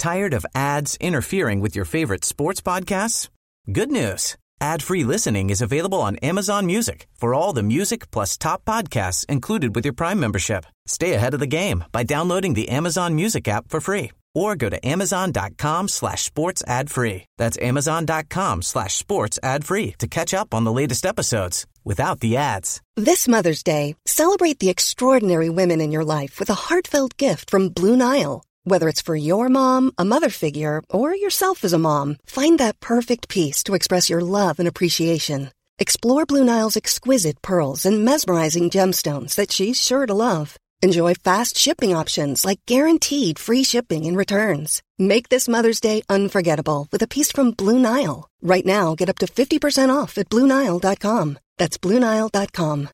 Tired of ads interfering with your favorite sports podcasts? Good news. Ad-free listening is available on Amazon Music for all the music plus top podcasts included with your Prime membership. Stay ahead of the game by downloading the Amazon Music app for free or go to amazon.com/sports ad free. That's amazon.com/sports ad free to catch up on the latest episodes without the ads. This Mother's Day, celebrate the extraordinary women in your life with a heartfelt gift from Blue Nile. Whether it's for your mom, a mother figure, or yourself as a mom, find that perfect piece to express your love and appreciation. Explore Blue Nile's exquisite pearls and mesmerizing gemstones that she's sure to love. Enjoy fast shipping options like guaranteed free shipping and returns. Make this Mother's Day unforgettable with a piece from Blue Nile. Right now, get up to 50% off at BlueNile.com. That's BlueNile.com.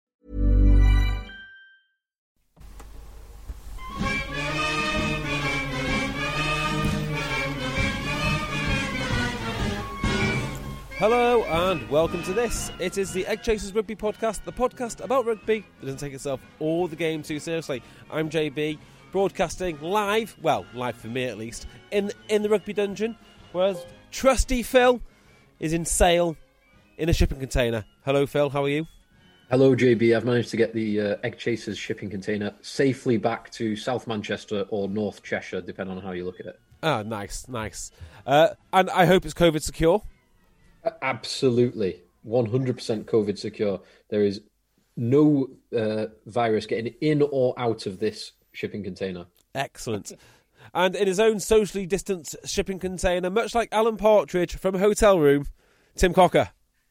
Hello and welcome to this. It is the Egg Chasers Rugby Podcast, the podcast about rugby that doesn't take itself or the game too seriously. I'm JB, broadcasting live, well, live for me at least, in the rugby dungeon, whereas trusty Phil is in sail in a shipping container. Hello Phil, how are you? Hello JB, I've managed to get the Egg Chasers shipping container safely back to South Manchester or North Cheshire, depending on how you look at it. Ah, nice. And I hope it's COVID secure. Absolutely. 100% COVID secure. There is no virus getting in or out of this shipping container. Excellent. And in his own socially distanced shipping container, much like Alan Partridge from Hotel Room, Tim Cocker.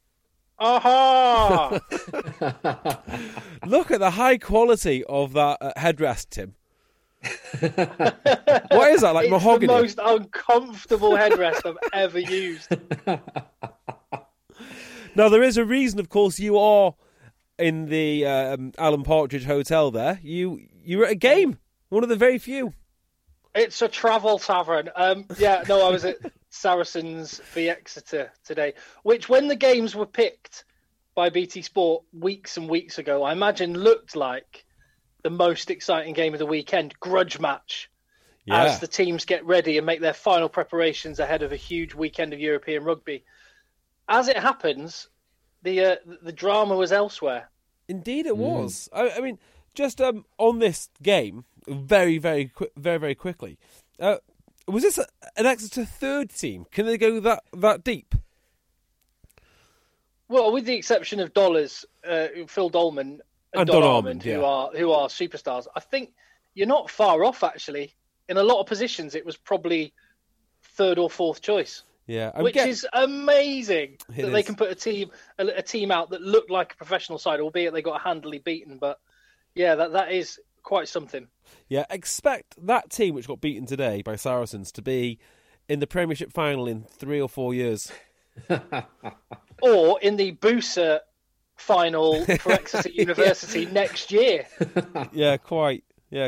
Aha! Look at the high quality of that headrest, Tim. What is that, like mahogany? It's the most uncomfortable headrest I've ever used. Now, there is a reason, of course, you are in the Alan Partridge Hotel there. You were at a game, one of the very few. It's a travel tavern. I was at Saracens v Exeter today, which when the games were picked by BT Sport weeks and weeks ago, I imagine looked like the most exciting game of the weekend, grudge match, as the teams get ready and make their final preparations ahead of a huge weekend of European rugby. As it happens, the drama was elsewhere. Indeed, it was. I mean, just on this game, very quickly. Was this an Exeter third team? Can they go that deep? Well, with the exception of Dollars, Phil Dolman and Don Armand, who are superstars, I think you're not far off. Actually, in a lot of positions, it was probably third or fourth choice. Yeah, which is amazing that they can put a team out that looked like a professional side, albeit they got handily beaten. But yeah, that is quite something. Yeah, expect that team which got beaten today by Saracens to be in the Premiership final in 3 or 4 years, or in the Booser final for Exeter University next year. Yeah, quite. Yeah,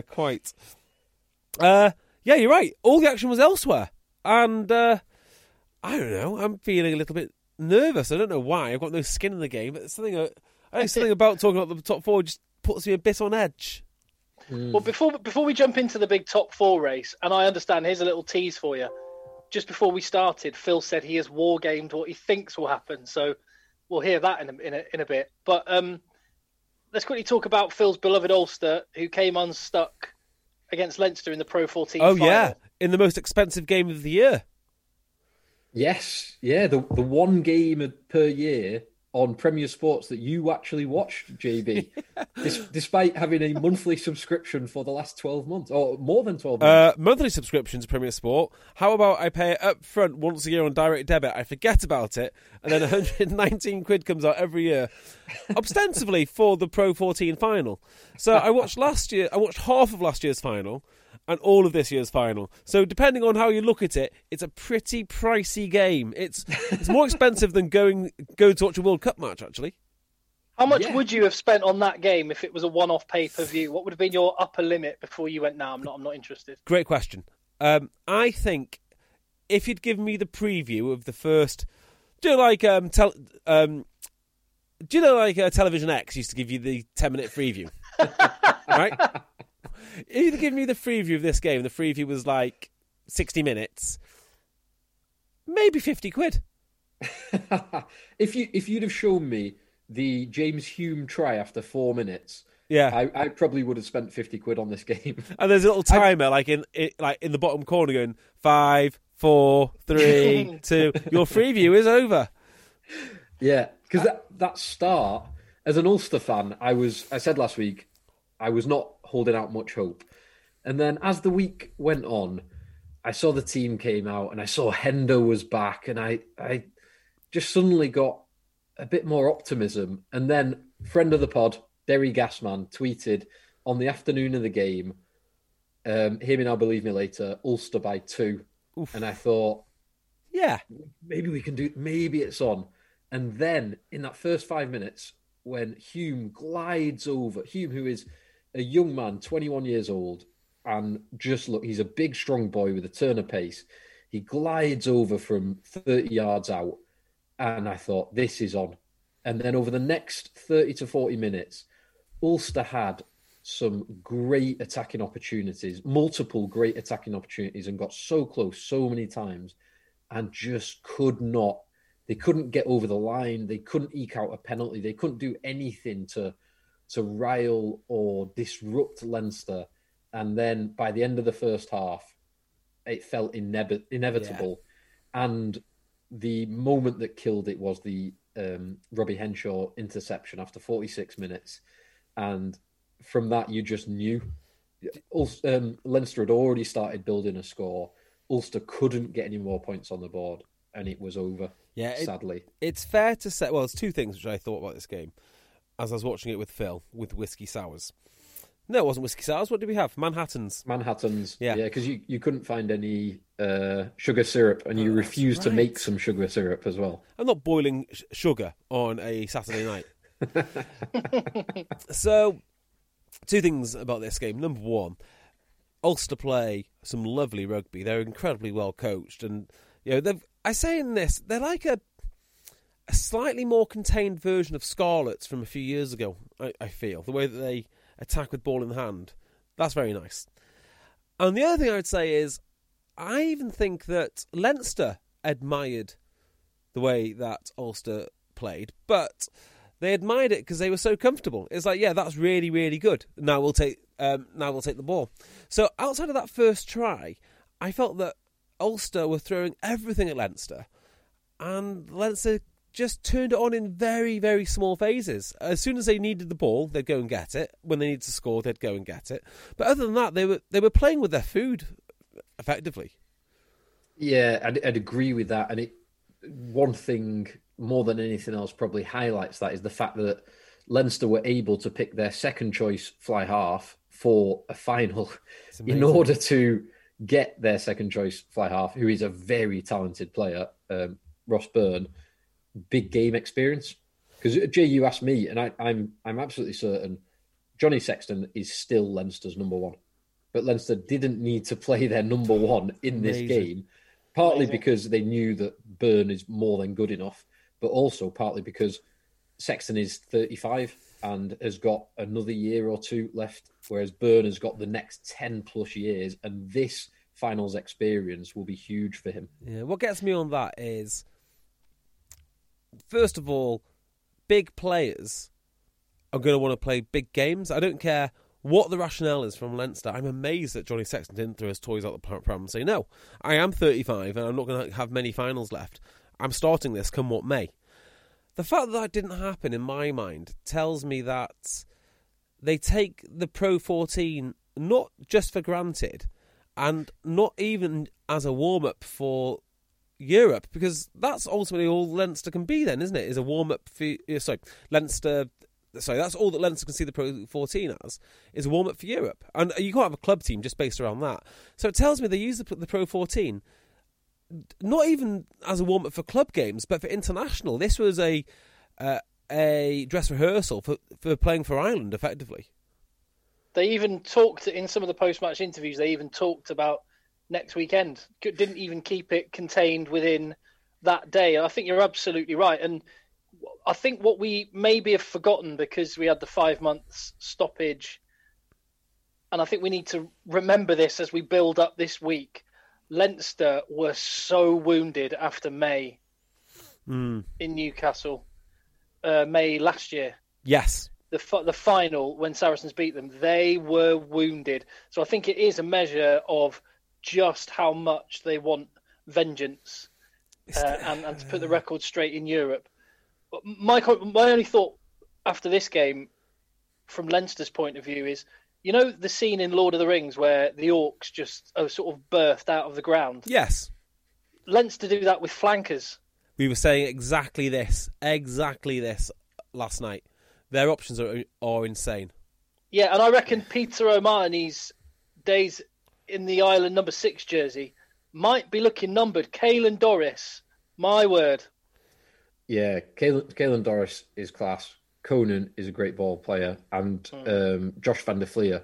you're right. All the action was elsewhere, and I don't know. I'm feeling a little bit nervous. I don't know why. I've got no skin in the game, but something about talking about the top four just puts me a bit on edge. Well, before we jump into the big top four race, and I understand, here's a little tease for you. Just before we started, Phil said he has war gamed what he thinks will happen. So we'll hear that in a bit. But let's quickly talk about Phil's beloved Ulster, who came unstuck against Leinster in the Pro 14 final. Oh, yeah, in the most expensive game of the year. Yes, yeah, the one game per year on Premier Sports that you actually watched, JB, despite having a monthly subscription for the last 12 months, or more than 12 months. Monthly subscription to Premier Sport. How about I pay it up front once a year on direct debit, I forget about it, and then 119 quid comes out every year, ostensibly for the Pro 14 final. So I watched half of last year's final, and all of this year's final. So depending on how you look at it, it's a pretty pricey game. It's more expensive than going to watch a World Cup match, actually. How much would you have spent on that game if it was a one-off pay-per-view? What would have been your upper limit before you went, I'm not interested? Great question. I think if you'd given me the preview of the first... Do you know like Television X used to give you the 10-minute preview? Right? If you'd given me the preview of this game, the preview was like 60 minutes, maybe 50 quid. If you'd have shown me the James Hume try after 4 minutes, yeah, I probably would have spent 50 quid on this game. And there's a little timer like in the bottom corner going 5, 4, 3, 2. Your preview is over. Yeah, because that start, as an Ulster fan, I said last week, I was not holding out much hope. And then as the week went on, I saw the team came out and I saw Hendo was back, and I just suddenly got a bit more optimism. And then friend of the pod, Derry Gasman, tweeted on the afternoon of the game, hear me now, believe me later, Ulster by 2. Oof. And I thought, yeah, maybe we can maybe it's on. And then in that first 5 minutes, when Hume glides over, Hume, who is a young man, 21 years old, and just look, he's a big, strong boy with a turn of pace. He glides over from 30 yards out, and I thought, this is on. And then over the next 30 to 40 minutes, Ulster had some great attacking opportunities, multiple great attacking opportunities, and got so close so many times and just could not. They couldn't get over the line. They couldn't eke out a penalty. They couldn't do anything to rile or disrupt Leinster. And then by the end of the first half, it felt inevitable. Yeah. And the moment that killed it was the Robbie Henshaw interception after 46 minutes. And from that, you just knew. Leinster had already started building a score. Ulster couldn't get any more points on the board, and it was over. Yeah, sadly. It's fair to say, well, there's two things which I thought about this game as I was watching it with Phil, with Whiskey Sours. No, it wasn't Whiskey Sours. What did we have? Manhattans. Yeah, because you couldn't find any sugar syrup, and you refused to make some sugar syrup as well. I'm not boiling sugar on a Saturday night. So, two things about this game. Number one, Ulster play some lovely rugby. They're incredibly well coached, and I say in this, they're like a slightly more contained version of Scarlets from a few years ago. I feel the way that they attack with ball in hand, that's very nice. And the other thing I would say is, I even think that Leinster admired the way that Ulster played, but they admired it because they were so comfortable. It's like, yeah, that's really, really good. Now we'll take the ball. So outside of that first try, I felt that Ulster were throwing everything at Leinster, and Leinster just turned it on in very, very small phases. As soon as they needed the ball, they'd go and get it. When they needed to score, they'd go and get it. But other than that, they were playing with their food effectively. Yeah, I'd agree with that. And one thing more than anything else probably highlights that is the fact that Leinster were able to pick their second choice fly half for a final in order to get their second choice fly half, who is a very talented player, Ross Byrne. Big game experience. Because Jay, you asked me, and I'm absolutely certain Johnny Sexton is still Leinster's number one. But Leinster didn't need to play their number one in this game, partly because they knew that Byrne is more than good enough, but also partly because Sexton is 35 and has got another year or two left, whereas Byrne has got the next 10 plus years, and this finals experience will be huge for him. Yeah, what gets me on that is, first of all, big players are going to want to play big games. I don't care what the rationale is from Leinster. I'm amazed that Johnny Sexton didn't throw his toys out the pram and say, no, I am 35 and I'm not going to have many finals left. I'm starting this come what may. The fact that didn't happen in my mind tells me that they take the Pro 14 not just for granted and not even as a warm-up for Europe, because that's ultimately all Leinster can be then, isn't it? Is a warm-up for... Leinster... Sorry, that's all that Leinster can see the Pro 14 as, is a warm-up for Europe. And you can't have a club team just based around that. So it tells me they use the Pro 14 not even as a warm-up for club games, but for international. This was a dress rehearsal for playing for Ireland, effectively. They even talked, in some of the post-match interviews, they even talked about next weekend. Didn't even keep it contained within that day. I think you're absolutely right. And I think what we maybe have forgotten, because we had the 5 months stoppage, and I think we need to remember this as we build up this week, Leinster were so wounded after May in Newcastle, May last year. Yes. The final, when Saracens beat them, they were wounded. So I think it is a measure of just how much they want vengeance and to put the record straight in Europe. My only thought after this game, from Leinster's point of view, is, you know, the scene in Lord of the Rings where the orcs just are sort of birthed out of the ground? Yes. Leinster do that with flankers. We were saying exactly this last night. Their options are insane. Yeah, and I reckon Peter O'Mahony's days in the Ireland number 6 jersey might be looking numbered. Caelan Doris, my word. Yeah, Caelan Doris is class. Conan is a great ball player, and Josh van der Fleer,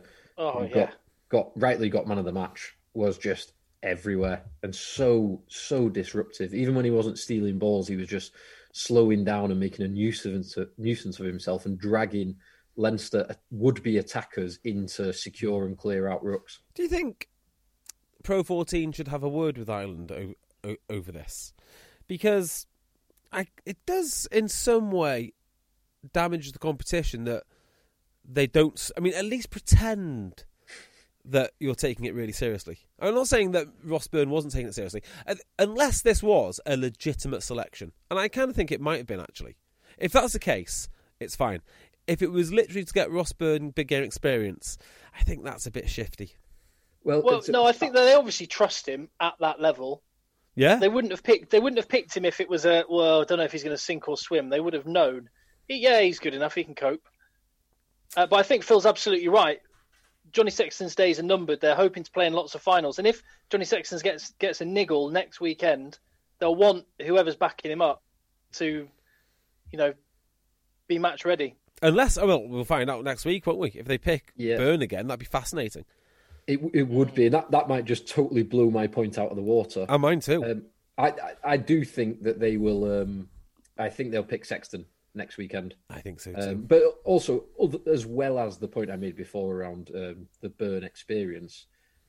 rightly got man of the match, was just everywhere and so disruptive. Even when he wasn't stealing balls, he was just slowing down and making a nuisance of himself and dragging Leinster would-be attackers into secure and clear out rucks. Do you think Pro 14 should have a word with Ireland over this? Because it does, in some way, damage the competition that they don't... I mean, at least pretend that you're taking it really seriously. I'm not saying that Ross Byrne wasn't taking it seriously, unless this was a legitimate selection. And I kind of think it might have been, actually. If that's the case, it's fine. If it was literally to get Ross Byrne big game experience, I think that's a bit shifty. Well, no, I think that they obviously trust him at that level. Yeah? They wouldn't have picked him if it was I don't know if he's going to sink or swim. They would have known. He's good enough. He can cope. But I think Phil's absolutely right. Johnny Sexton's days are numbered. They're hoping to play in lots of finals. And if Johnny Sexton gets a niggle next weekend, they'll want whoever's backing him up to, be match ready. Unless, we'll find out next week, won't we? If they pick Byrne again, that'd be fascinating. It would be. That might just totally blow my point out of the water. And mine too. I do think that they will. I think they'll pick Sexton next weekend. I think so too. But also, as well as the point I made before around the Byrne experience,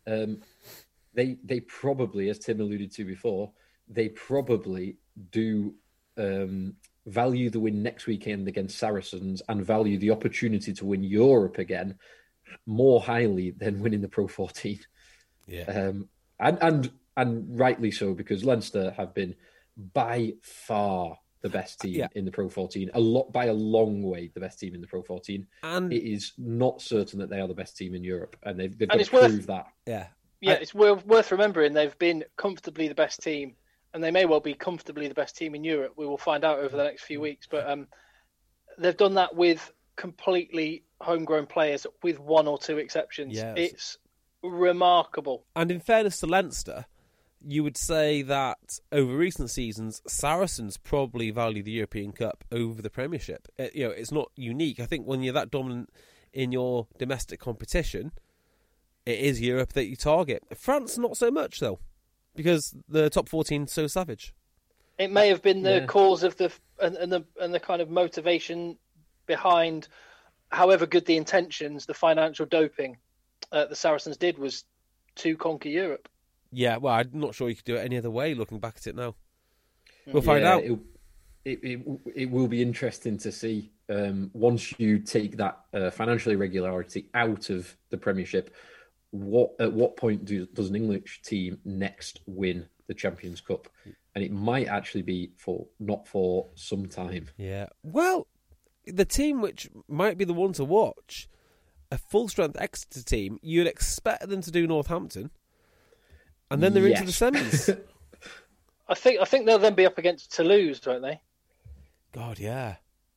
they probably, as Tim alluded to before, they probably do value the win next weekend against Saracens and value the opportunity to win Europe again more highly than winning the Pro 14. Yeah. And rightly so, because Leinster have been by far the best team in the Pro 14, by a long way the best team in the Pro 14. And it is not certain that they are the best team in Europe, and they've got to prove that. Yeah. Yeah, it's worth remembering they've been comfortably the best team, and they may well be comfortably the best team in Europe. We will find out over the next few weeks, but they've done that with completely homegrown players, with one or two exceptions. Yes. It's remarkable. And in fairness to Leinster, you would say that over recent seasons, Saracens probably value the European Cup over the Premiership. It's not unique. I think when you're that dominant in your domestic competition, it is Europe that you target. France, not so much, though, because the top 14 is so savage. It may have been the cause of the kind of motivation behind, however good the intentions, the financial doping the Saracens did was to conquer Europe. Yeah, well, I'm not sure you could do it any other way, looking back at it now. We'll find out. It will be interesting to see, once you take that financial irregularity out of the Premiership, at what point does an English team next win the Champions Cup? And it might actually be not for some time. Yeah. Well, the team which might be the one to watch, a full-strength Exeter team, you'd expect them to do Northampton. And then they're into the semis. I think they'll then be up against Toulouse, won't they? God, yeah.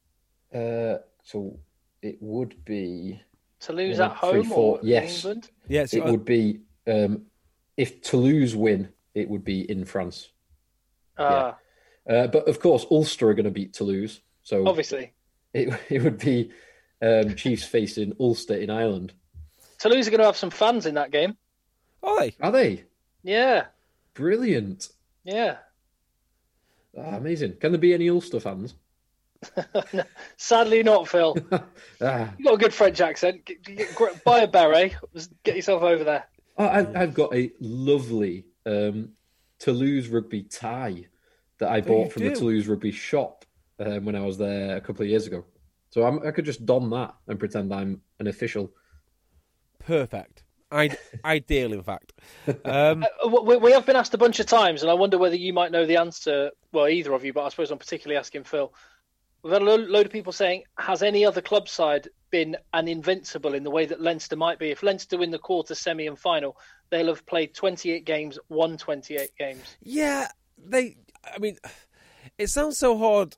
So it would be Toulouse at home or England? Yes, it would be. If Toulouse win, it would be in France. But of course, Ulster are going to beat Toulouse. So obviously, it would be Chiefs facing Ulster in Ireland. Toulouse are going to have some fans in that game. Are they? Yeah. Brilliant. Yeah. Amazing. Can there be any Ulster fans? Sadly not, Phil. You've got a good French accent. Buy a beret. Get yourself over there. I've got a lovely Toulouse rugby tie that I bought from the Toulouse rugby shop when I was there a couple of years ago. So I could just don that and pretend I'm an official. Perfect. Ideal, in fact. We have been asked a bunch of times, and I wonder whether you might know the answer. Well, either of you, but I suppose I'm particularly asking Phil. We've had a load of people saying, has any other club side been an invincible in the way that Leinster might be? If Leinster win the quarter, semi and final, they'll have played 28 games, won 28 games. Yeah, it sounds so hard.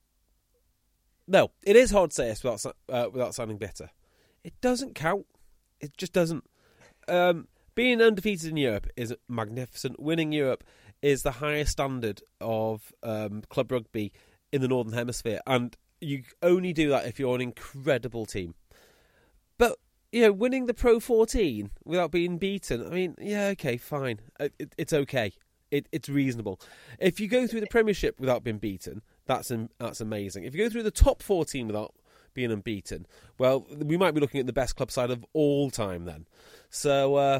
No, it is hard to say this without sounding bitter. It doesn't count. It just doesn't. Being undefeated in Europe is magnificent. Winning Europe is the highest standard of club rugby in the Northern Hemisphere, and you only do that if you're an incredible team. But winning the Pro 14 without being beaten, okay, fine. It's okay. It's reasonable. If you go through the Premiership without being beaten, that's amazing. If you go through the top 14 without being unbeaten, well, we might be looking at the best club side of all time then. So,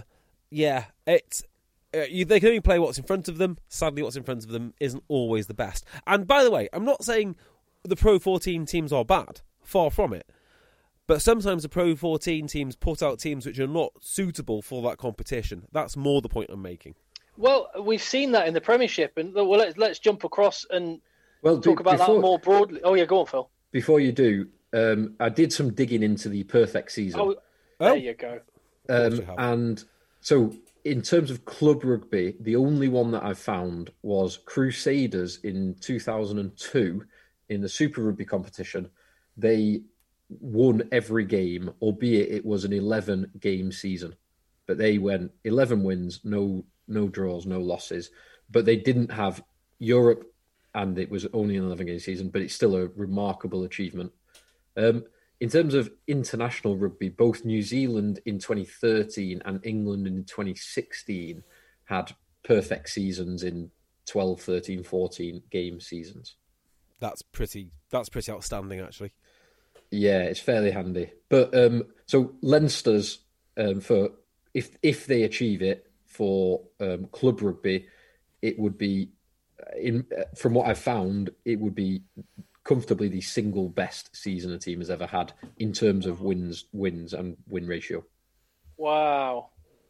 it's they can only play what's in front of them. Sadly, what's in front of them isn't always the best. And by the way, I'm not saying the Pro 14 teams are bad. Far from it. But sometimes the Pro 14 teams put out teams which are not suitable for that competition. That's more the point I'm making. Well, we've seen that in the Premiership, and let's jump across and talk about that more broadly. Oh, yeah, go on, Phil. Before you do, I did some digging into the perfect season. Oh, there you go. And so, in terms of club rugby, the only one that I've found was Crusaders in 2002 in the Super Rugby competition. They won every game, albeit it was an 11-game season. But they went 11 wins, no draws, no losses. But they didn't have Europe, and it was only an 11-game season, but it's still a remarkable achievement. In terms of international rugby, both New Zealand in 2013 and England in 2016 had perfect seasons in 12, 13, 14 game seasons. That's pretty outstanding, actually. Yeah, it's fairly handy. But so Leinster's for if they achieve it for club rugby, it would be from what I've found, it would be comfortably the single best season a team has ever had in terms of wins and win ratio. Wow.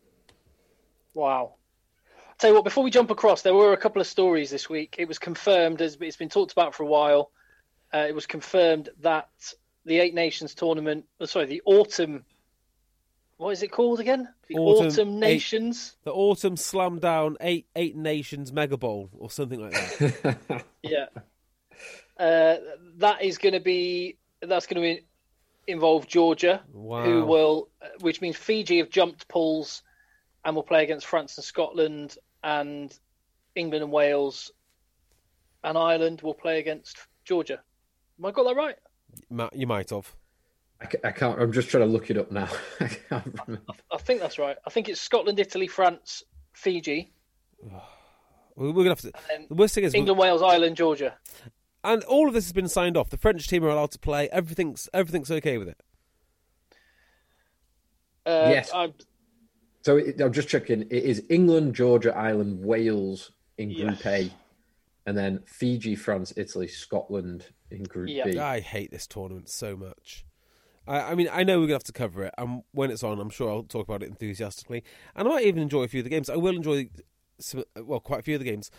I'll tell you what, before we jump across, there were a couple of stories this week. It was confirmed, as it's been talked about for a while, it was confirmed that the Eight Nations tournament, the Autumn, what is it called again? The Autumn Nations? The Autumn Slam Down Eight Nations Mega Bowl or something like that. Yeah. That's going to involve Georgia, wow. which means Fiji have jumped pools and will play against France and Scotland, and England and Wales and Ireland will play against Georgia. Have I got that right? You might have. I can't. I'm just trying to look it up now. I can't remember. I think that's right. I think it's Scotland, Italy, France, Fiji. We're gonna have to. The worst thing is England, Wales, Ireland, Georgia. And all of this has been signed off. The French team are allowed to play. Everything's okay with it. Yes. So I'm just checking. It is England, Georgia, Ireland, Wales in Group A, and then Fiji, France, Italy, Scotland in Group B. I hate this tournament so much. I mean, I know we're going to have to cover it, and when it's on, I'm sure I'll talk about it enthusiastically. And I might even enjoy a few of the games. I will enjoy, quite a few of the games.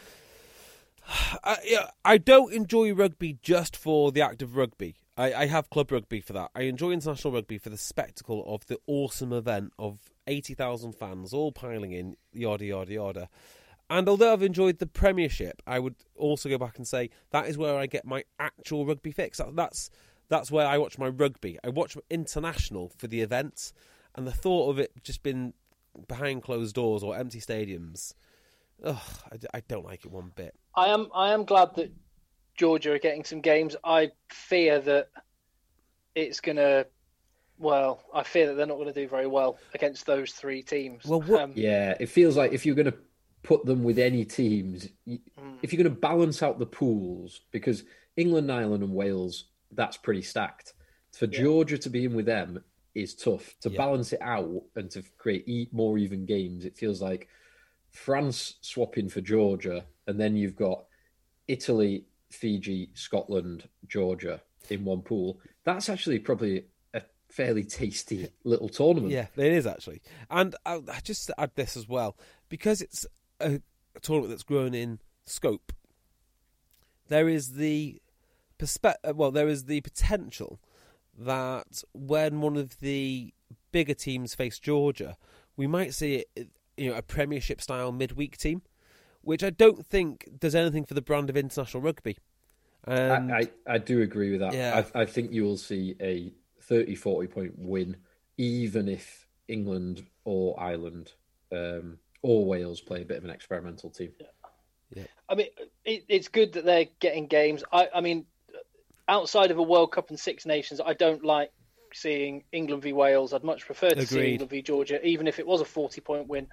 I don't enjoy rugby just for the act of rugby. I have club rugby for that. I enjoy international rugby for the spectacle of the awesome event of 80,000 fans all piling in, yada, yada, yada. And although I've enjoyed the Premiership, I would also go back and say that is where I get my actual rugby fix. That's where I watch my rugby. I watch international for the events, and the thought of it just been behind closed doors or empty stadiums, I don't like it one bit. I am glad that Georgia are getting some games. I fear that it's going to... Well, I fear that they're not going to do very well against those three teams. Well, it feels like if you're going to put them with any teams, if you're going to balance out the pools, because England, Ireland and Wales, that's pretty stacked. For Georgia to be in with them is tough. To balance it out and to create more even games, it feels like France swapping for Georgia, and then you've got Italy, Fiji, Scotland, Georgia in one pool. That's actually probably a fairly tasty little tournament. Yeah, it is actually. And I just add this as well, because it's a tournament that's grown in scope. There is the there is the potential that when one of the bigger teams face Georgia, we might see it, a Premiership style midweek team, which I don't think does anything for the brand of international rugby. I do agree with that. Yeah. I think you will see a 30-40 point win, even if England or Ireland or Wales play a bit of an experimental team. Yeah. I mean, it's good that they're getting games. I mean, outside of a World Cup and Six Nations, I don't like seeing England v Wales. I'd much prefer to see England v Georgia, even if it was a 40-point win.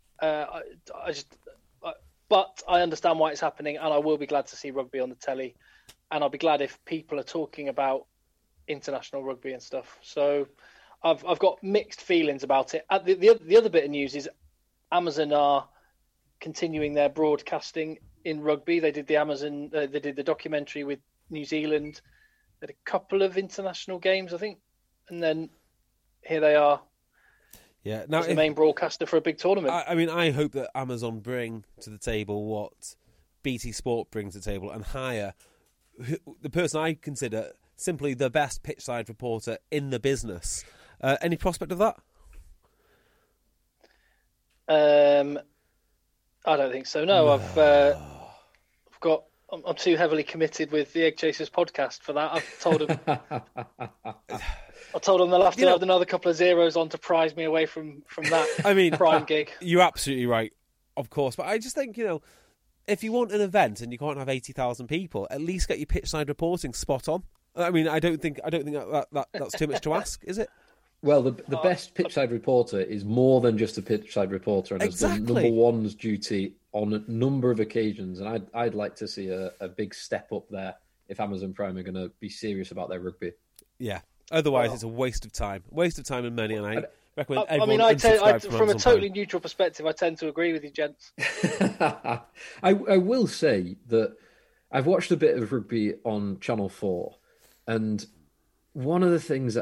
But I understand why it's happening, and I will be glad to see rugby on the telly, and I'll be glad if people are talking about international rugby and stuff. So I've got mixed feelings about it. The other bit of news is Amazon are continuing their broadcasting in rugby. They did the documentary with New Zealand. They had a couple of international games, I think, and then here they are. Yeah, now as the main broadcaster for a big tournament. I mean, I hope that Amazon bring to the table what BT Sport brings to the table and hire the person I consider simply the best pitchside reporter in the business. Any prospect of that? I don't think so. No, I'm too heavily committed with the Egg Chasers podcast for that. I've told them. I told them they'll have to have another couple of zeros on to prize me away from that prime gig. You're absolutely right, of course. But I just think, if you want an event and you can't have 80,000 people, at least get your pitchside reporting spot on. I mean, I don't think that's too much to ask, is it? Well, the best pitchside reporter is more than just a pitchside reporter, and has done number one's duty on a number of occasions. And I'd like to see a big step up there if Amazon Prime are going to be serious about their rugby. Yeah. Otherwise, it's a waste of time and money. And I recommend everyone from a totally neutral perspective, I tend to agree with you, gents. I will say that I've watched a bit of rugby on Channel 4, and one of the things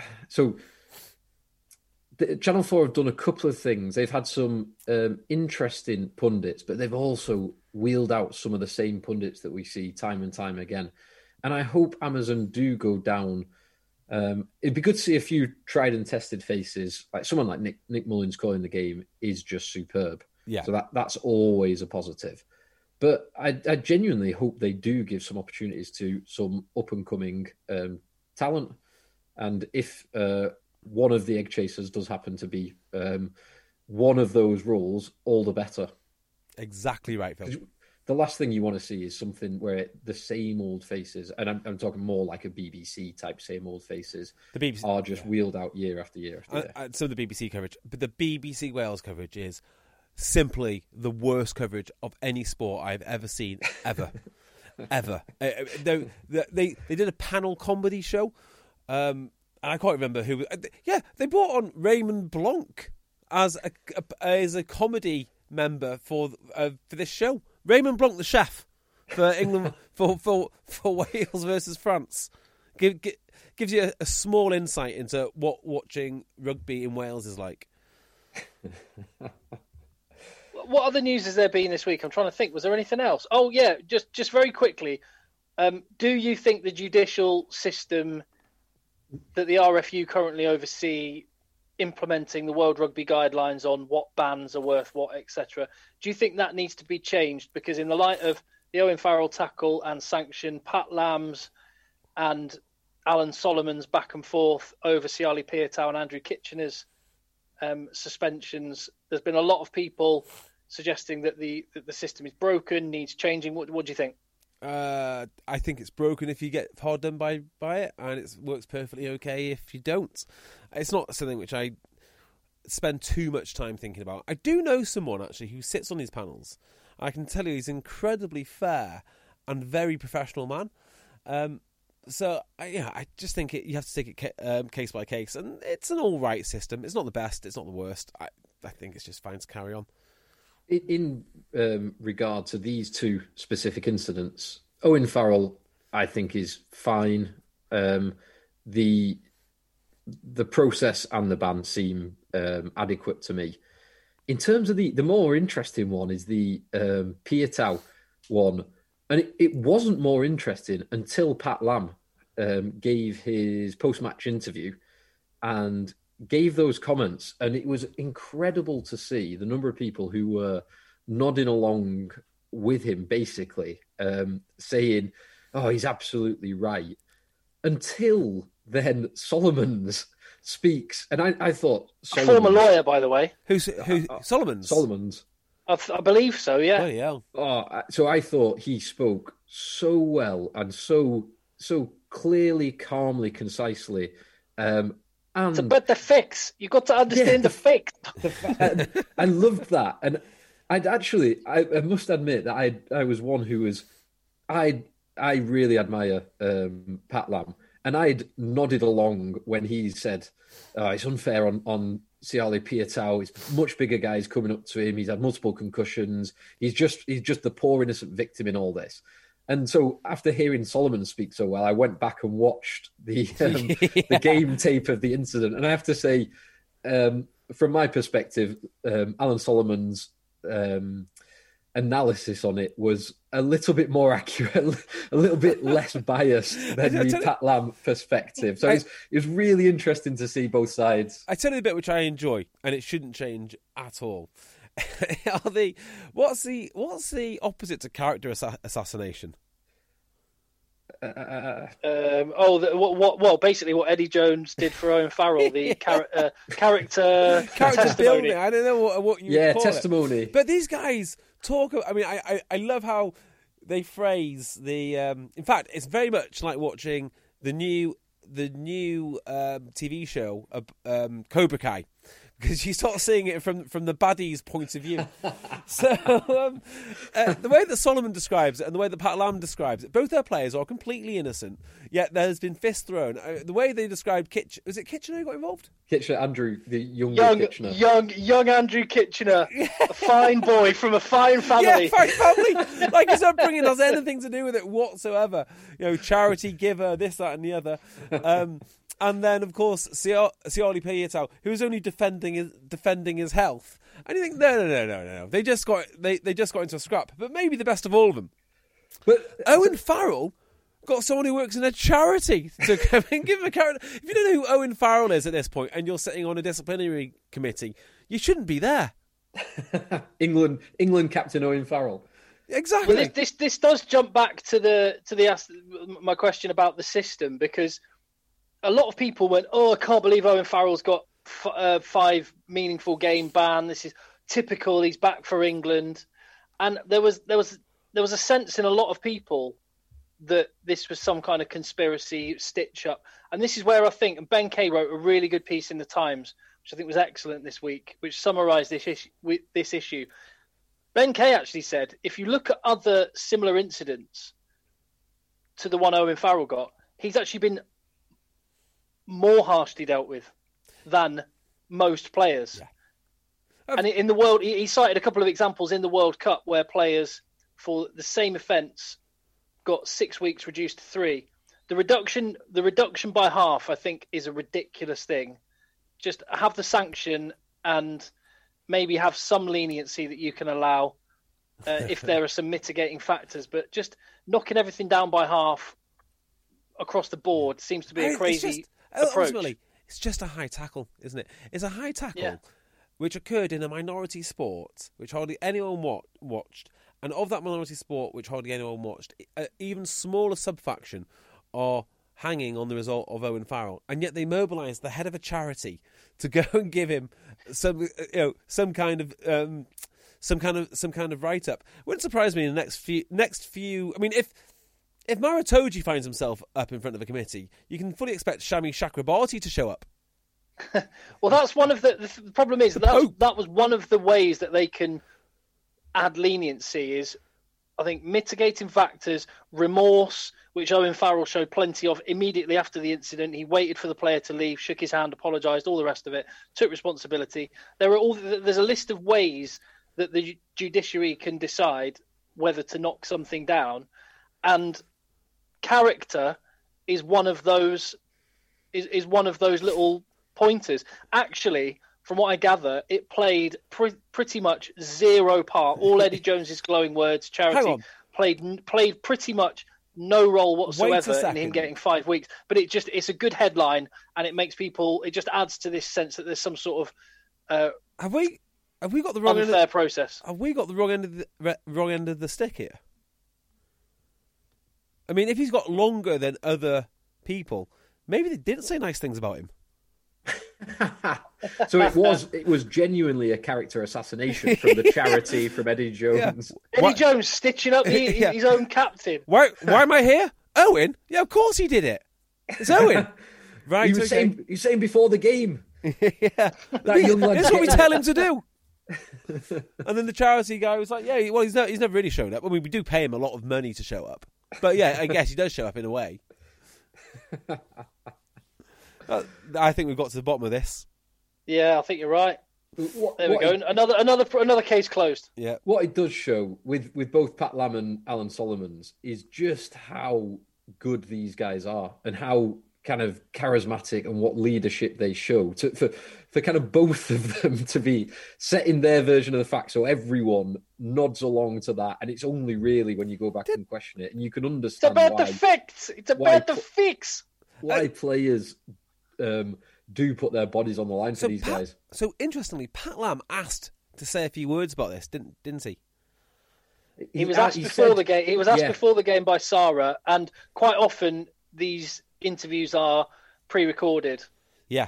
Channel 4 have done a couple of things. They've had some interesting pundits, but they've also wheeled out some of the same pundits that we see time and time again. And I hope Amazon do go down. It'd be good to see a few tried and tested faces. Like someone like Nick Mullins calling the game is just superb. Yeah. So that's always a positive. But I genuinely hope they do give some opportunities to some up-and-coming talent. And if one of the Egg Chasers does happen to be one of those roles, all the better. Exactly right, Phil. The last thing you want to see is something where the same old faces, and I'm talking more like a BBC type same old faces, the BBC, are just wheeled out year after year after year. So the BBC coverage, but the BBC Wales coverage is simply the worst coverage of any sport I've ever seen, ever. Ever. They did a panel comedy show, and I can't remember who. They brought on Raymond Blanc as a comedy member for this show. Raymond Blanc, the chef for England for Wales versus France, gives you a small insight into what watching rugby in Wales is like. What other news has there been this week? I'm trying to think. Was there anything else? Oh yeah, just very quickly. Do you think the judicial system that the RFU currently oversee, implementing the World Rugby guidelines on what bans are worth what, etc., do you think that needs to be changed? Because in the light of the Owen Farrell tackle and sanction, Pat Lamb's and Alan Solomon's back and forth over Siali Piatau and Andrew Kitchener's suspensions, there's been a lot of people suggesting that the system is broken, needs changing. What do you think? I think it's broken if you get hard done by it, and it works perfectly okay if you don't. It's not something which I spend too much time thinking about. I do know someone actually who sits on these panels. I can tell you he's an incredibly fair and very professional man. So I just think you have to take it case by case, and it's an all right system. It's not the best, it's not the worst. I think it's just fine to carry on. In regard to these two specific incidents, Owen Farrell, I think, is fine. The process and the ban seem adequate to me. In terms of the more interesting one is the Piutau one, and it wasn't more interesting until Pat Lam gave his post-match interview and gave those comments, and it was incredible to see the number of people who were nodding along with him, basically saying, "Oh, he's absolutely right." Until then, Solomons speaks, and I thought a former lawyer, by the way. Who Solomons? Solomons. I believe so. Yeah. Oh yeah. Oh, so I thought he spoke so well and so clearly, calmly, concisely. And it's about the fix. You got to understand the fix. I loved that, and I must admit that I was one who was I really admire Pat Lam, and I'd nodded along when he said it's unfair on Siale Piutau. It's much bigger guys coming up to him. He's had multiple concussions. He's just the poor innocent victim in all this. And so after hearing Solomon speak so well, I went back and watched the game tape of the incident. And I have to say, from my perspective, Alan Solomon's analysis on it was a little bit more accurate, a little bit less biased than the Pat Lam perspective. So it was really interesting to see both sides. I tell you the bit which I enjoy, and it shouldn't change at all. What's the opposite to character assassination? Basically what Eddie Jones did for Owen Farrell, the character building. I don't know what you would call testimony. It. But these guys talk. I mean, I love how they phrase the. In fact, it's very much like watching the new TV show Cobra Kai. Because you start seeing it from the baddie's point of view. So the way that Solomon describes it and the way that Pat Lam describes it, both their players are completely innocent, yet there's been fists thrown. The way they described Kitchener, was it Kitchener who got involved? Kitchener, Andrew, the young Kitchener. Young Andrew Kitchener, a fine boy from a fine family. Yeah, fine family. Like his upbringing has anything to do with it whatsoever. Charity giver, this, that and the other. And then, of course, Siale Piutau, who was only defending his health. And you think, no. They just got into a scrap. But maybe the best of all of them. But Owen Farrell got someone who works in a charity to come and give him a character. If you don't know who Owen Farrell is at this point, and you're sitting on a disciplinary committee, you shouldn't be there. England captain Owen Farrell. Exactly. Well, this does jump back to my question about the system, because a lot of people went, "Oh, I can't believe Owen Farrell's got 5 meaningful game ban. This is typical. He's back for England." And there was a sense in a lot of people that this was some kind of conspiracy stitch up. And this is where I think, and Ben Kay wrote a really good piece in the Times, which I think was excellent this week, which summarised this issue. Ben Kay actually said, if you look at other similar incidents to the one Owen Farrell got, he's actually been more harshly dealt with than most players. Yeah. And in the world, he cited a couple of examples in the World Cup where players for the same offence got 6 weeks reduced to 3. The reduction by half, I think, is a ridiculous thing. Just have the sanction and maybe have some leniency that you can allow if there are some mitigating factors. But just knocking everything down by half across the board seems to be a crazy approach. Ultimately, it's just a high tackle, isn't it? It's a high tackle which occurred in a minority sport which hardly anyone watched. And of that minority sport which hardly anyone watched, an even smaller subfaction are hanging on the result of Owen Farrell. And yet they mobilised the head of a charity to go and give him some kind of write-up. Wouldn't surprise me in the next few. I mean, if Maritoji finds himself up in front of a committee, you can fully expect Shami Chakrabarti to show up. Well, that's one of the problem is that was one of the ways that they can add leniency is, I think, mitigating factors, remorse, which Owen Farrell showed plenty of immediately after the incident. He waited for the player to leave, shook his hand, apologised, all the rest of it, took responsibility. There's a list of ways that the judiciary can decide whether to knock something down, and character is one of those little pointers. Actually, from what I gather, it played pretty much zero part. All Eddie Jones's glowing words, Charity, played pretty much no role whatsoever in him getting 5 weeks. But it's a good headline, and it makes people. It just adds to this sense that there's some sort of have we got the wrong unfair process? Have we got the wrong end of the stick here? I mean, if he's got longer than other people, maybe they didn't say nice things about him. So it was genuinely a character assassination from the Charity, from Eddie Jones. Yeah. Eddie Jones stitching up his own captain. Why am I here? Owen? Yeah, of course he did it. It's Owen. Right? He was saying before the game. Yeah, that young lad. That's what we tell him to do. And then the Charity guy was like, "Yeah, well, he's never really showed up. I mean, we do pay him a lot of money to show up, but yeah, I guess he does show up in a way." I think we've got to the bottom of this. Yeah, I think you're right. There we go. Another case closed. Yeah. What it does show with both Pat Lam and Alan Solomons is just how good these guys are and how kind of charismatic and what leadership they show for kind of both of them to be setting their version of the facts, so everyone nods along to that, and it's only really when you go back and question it and you can understand the facts. It's about the fix. Why players do put their bodies on the line for these guys. So interestingly, Pat Lam asked to say a few words about this, didn't he? He was asked before the game. He was asked before the game by Sarah, and quite often these interviews are pre-recorded. Yeah.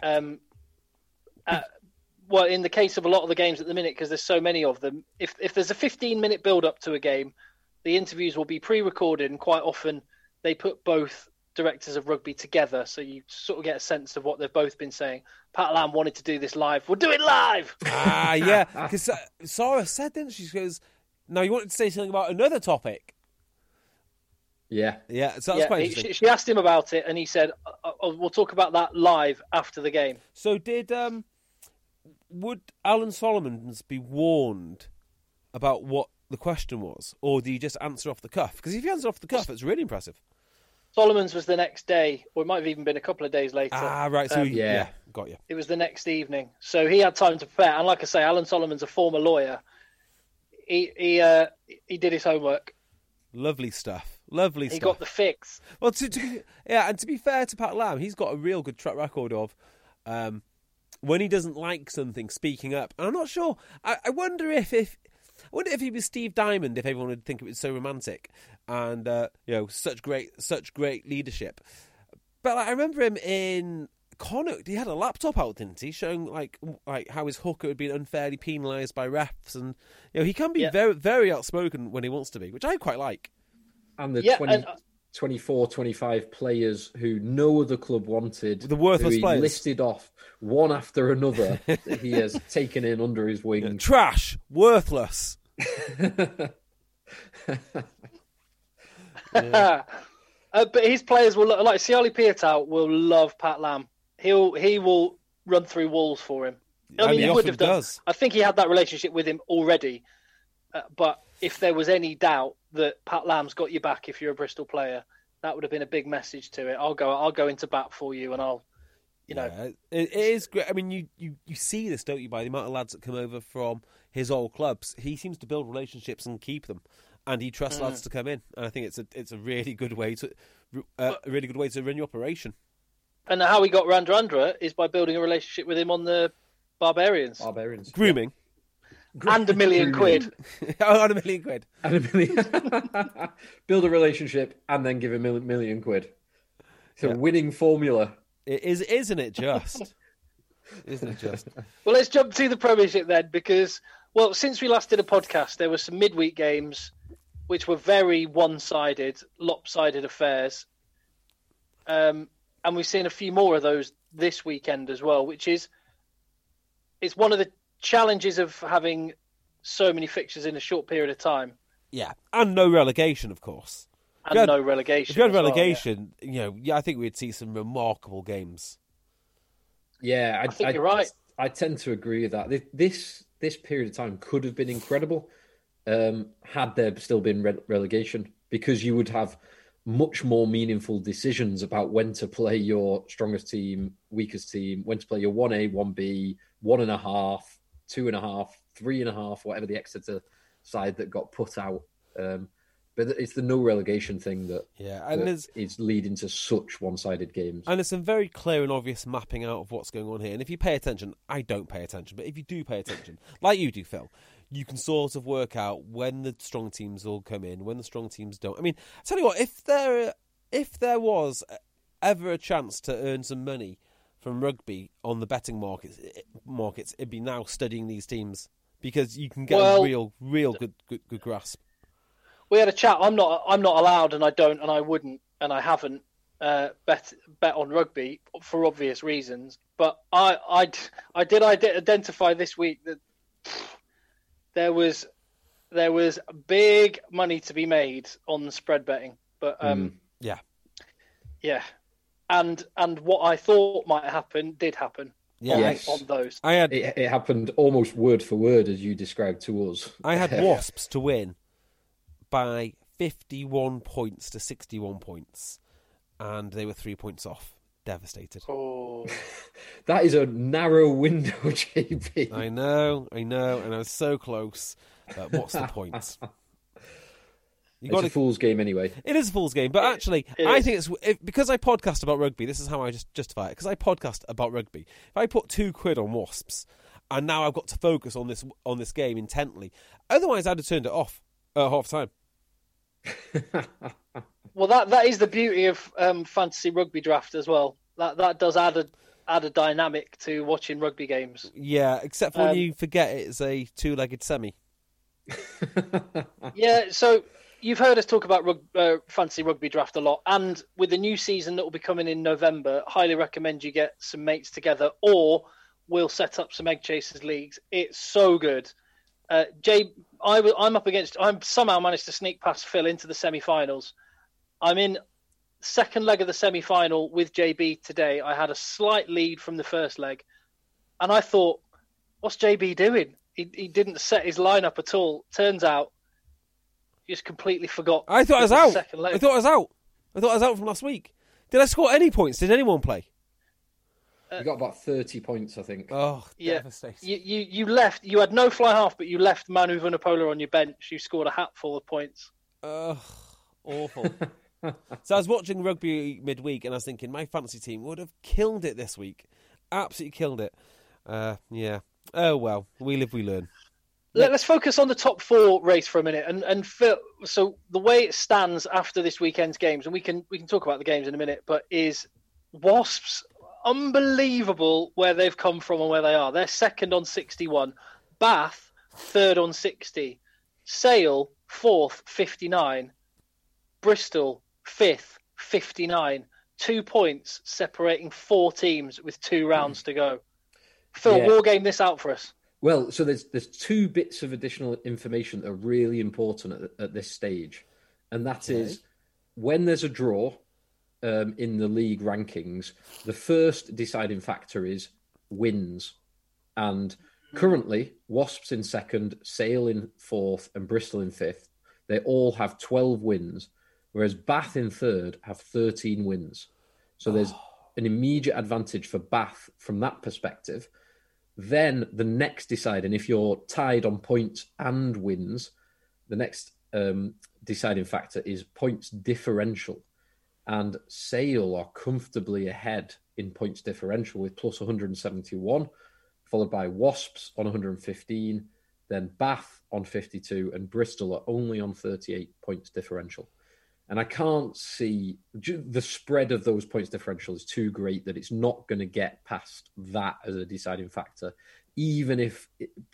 Well, in the case of a lot of the games at the minute, because there's so many of them, if there's a 15-minute build-up to a game, the interviews will be pre-recorded, and quite often they put both directors of rugby together, so you sort of get a sense of what they've both been saying. Pat Lam wanted to do this live. We'll do it live! Yeah. Because Sarah said, didn't she? She goes, "No, you wanted to say something about another topic." Yeah. So that's quite interesting. She asked him about it, and he said, "We'll talk about that live after the game." So would Alan Solomons be warned about what the question was, or do you just answer off the cuff? Because if you answer off the cuff, it's really impressive. Solomons was the next day, or it might have even been a couple of days later. Right. So yeah, got you. It was the next evening, so he had time to prepare. And like I say, Alan Solomon's a former lawyer. He did his homework. Lovely stuff. He got the fix. Well, to be fair to Pat Lam, he's got a real good track record of when he doesn't like something, speaking up. And I'm not sure. I wonder if he was Steve Diamond, if everyone would think it was so romantic and such great leadership. But I remember him in Connacht. He had a laptop out, didn't he, showing like how his hooker had been unfairly penalised by refs, and he can be very, very outspoken when he wants to be, which I quite like. And the 24, 25 players who no other club wanted, the worthless players, listed off one after another, that he has taken in under his wing. Trash, worthless. But his players will like Siali Piatau will love Pat Lam. He will run through walls for him. I mean, he would have done. I think he had that relationship with him already. But if there was any doubt that Pat Lam's got your back if you're a Bristol player, that would have been a big message to it. I'll go into bat for you, and I'll, it is great. I mean, you see this, don't you, by the amount of lads that come over from his old clubs. He seems to build relationships and keep them, and he trusts lads to come in. And I think it's a really good way to run your operation. And how he got Randrandra is by building a relationship with him on the Barbarians. Grooming. Yeah. And £1 million quid. And £1 million quid. And £1 million. Build a relationship and then give £1 million quid. It's a winning formula. It is, isn't it just? Isn't it just? Well, let's jump to the Premiership then, because, since we last did a podcast, there were some midweek games which were very one-sided, lopsided affairs. And we've seen a few more of those this weekend as well, it's one of the challenges of having so many fixtures in a short period of time. Yeah, and no relegation, of course. No relegation. If you had relegation, I think we'd see some remarkable games. Yeah, I think you're right. I tend to agree with that. This this period of time could have been incredible had there still been relegation, because you would have much more meaningful decisions about when to play your strongest team, weakest team, when to play your 1A, 1B, 1.5, 2.5, 3.5, whatever the Exeter side that got put out. But it's the no relegation thing that is leading to such one-sided games. And there's some very clear and obvious mapping out of what's going on here. And if you pay attention, I don't pay attention, but if you do pay attention, like you do, Phil, you can sort of work out when the strong teams will come in, when the strong teams don't. I mean, I tell you what, if there was ever a chance to earn some money from rugby on the betting markets, it'd be now studying these teams, because you can get a real good grasp. We had a chat. I'm not allowed, and I don't, and I wouldn't, and I haven't bet on rugby for obvious reasons. But I did identify this week that there was big money to be made on the spread betting. But yeah, and what I thought might happen did happen. Yeah, on those. It happened almost word for word as you described to us. I had Wasps to win by 51 points to 61 points, and they were 3 points off. Devastated. Oh, that is a narrow window, JB. I know, and I was so close. But what's the point? It's a fool's game anyway. It is a fool's game, but actually, I think because I podcast about rugby. This is how I just justify it. Because I podcast about rugby. If I put £2 on Wasps, and now I've got to focus on this game intently. Otherwise, I'd have turned it off at half time. Well, that is the beauty of fantasy rugby draft as well. That does add a dynamic to watching rugby games. Yeah, except for when you forget it's a two-legged semi. Yeah, so you've heard us talk about fantasy rugby draft a lot, and with the new season that will be coming in November, highly recommend you get some mates together, or we'll set up some Egg Chasers leagues. It's so good. I'm somehow managed to sneak past Phil into the semi-finals. I'm in second leg of the semi-final with JB today. I had a slight lead from the first leg, and I thought, what's JB doing? He didn't set his lineup at all. Turns out, he just completely forgot. I thought I was out. I thought I was out from last week. Did I score any points? Did anyone play? You got about 30 points, I think. Oh, yeah. Devastating. You left. You had no fly half, but you left Manu Vunipola on your bench. You scored a hatful of points. Ugh, awful. So I was watching rugby midweek, and I was thinking my fantasy team would have killed it this week. Absolutely killed it. Yeah. Oh well, we live, we learn. Let's focus on the top four race for a minute, and Phil. So the way it stands after this weekend's games, and we can talk about the games in a minute, but is Wasps. Unbelievable where they've come from and where they are. They're second on 61. Bath, third on 60. Sale, fourth, 59. Bristol, fifth, 59. 2 points separating four teams with 2 rounds to go. Phil, war game this out for us. Well, so there's 2 bits of additional information that are really important at this stage. And that is when there's a draw, in the league rankings, the first deciding factor is wins. And currently, Wasps in second, Sale in fourth, and Bristol in fifth. They all have 12 wins, whereas Bath in third have 13 wins. So there's an immediate advantage for Bath from that perspective. Then the next deciding, if you're tied on points and wins, the next deciding factor is points differential. And Sale are comfortably ahead in points differential with plus 171, followed by Wasps on 115, then Bath on 52, and Bristol are only on 38 points differential. And I can't see the spread of those points differential is too great that it's not going to get past that as a deciding factor, even if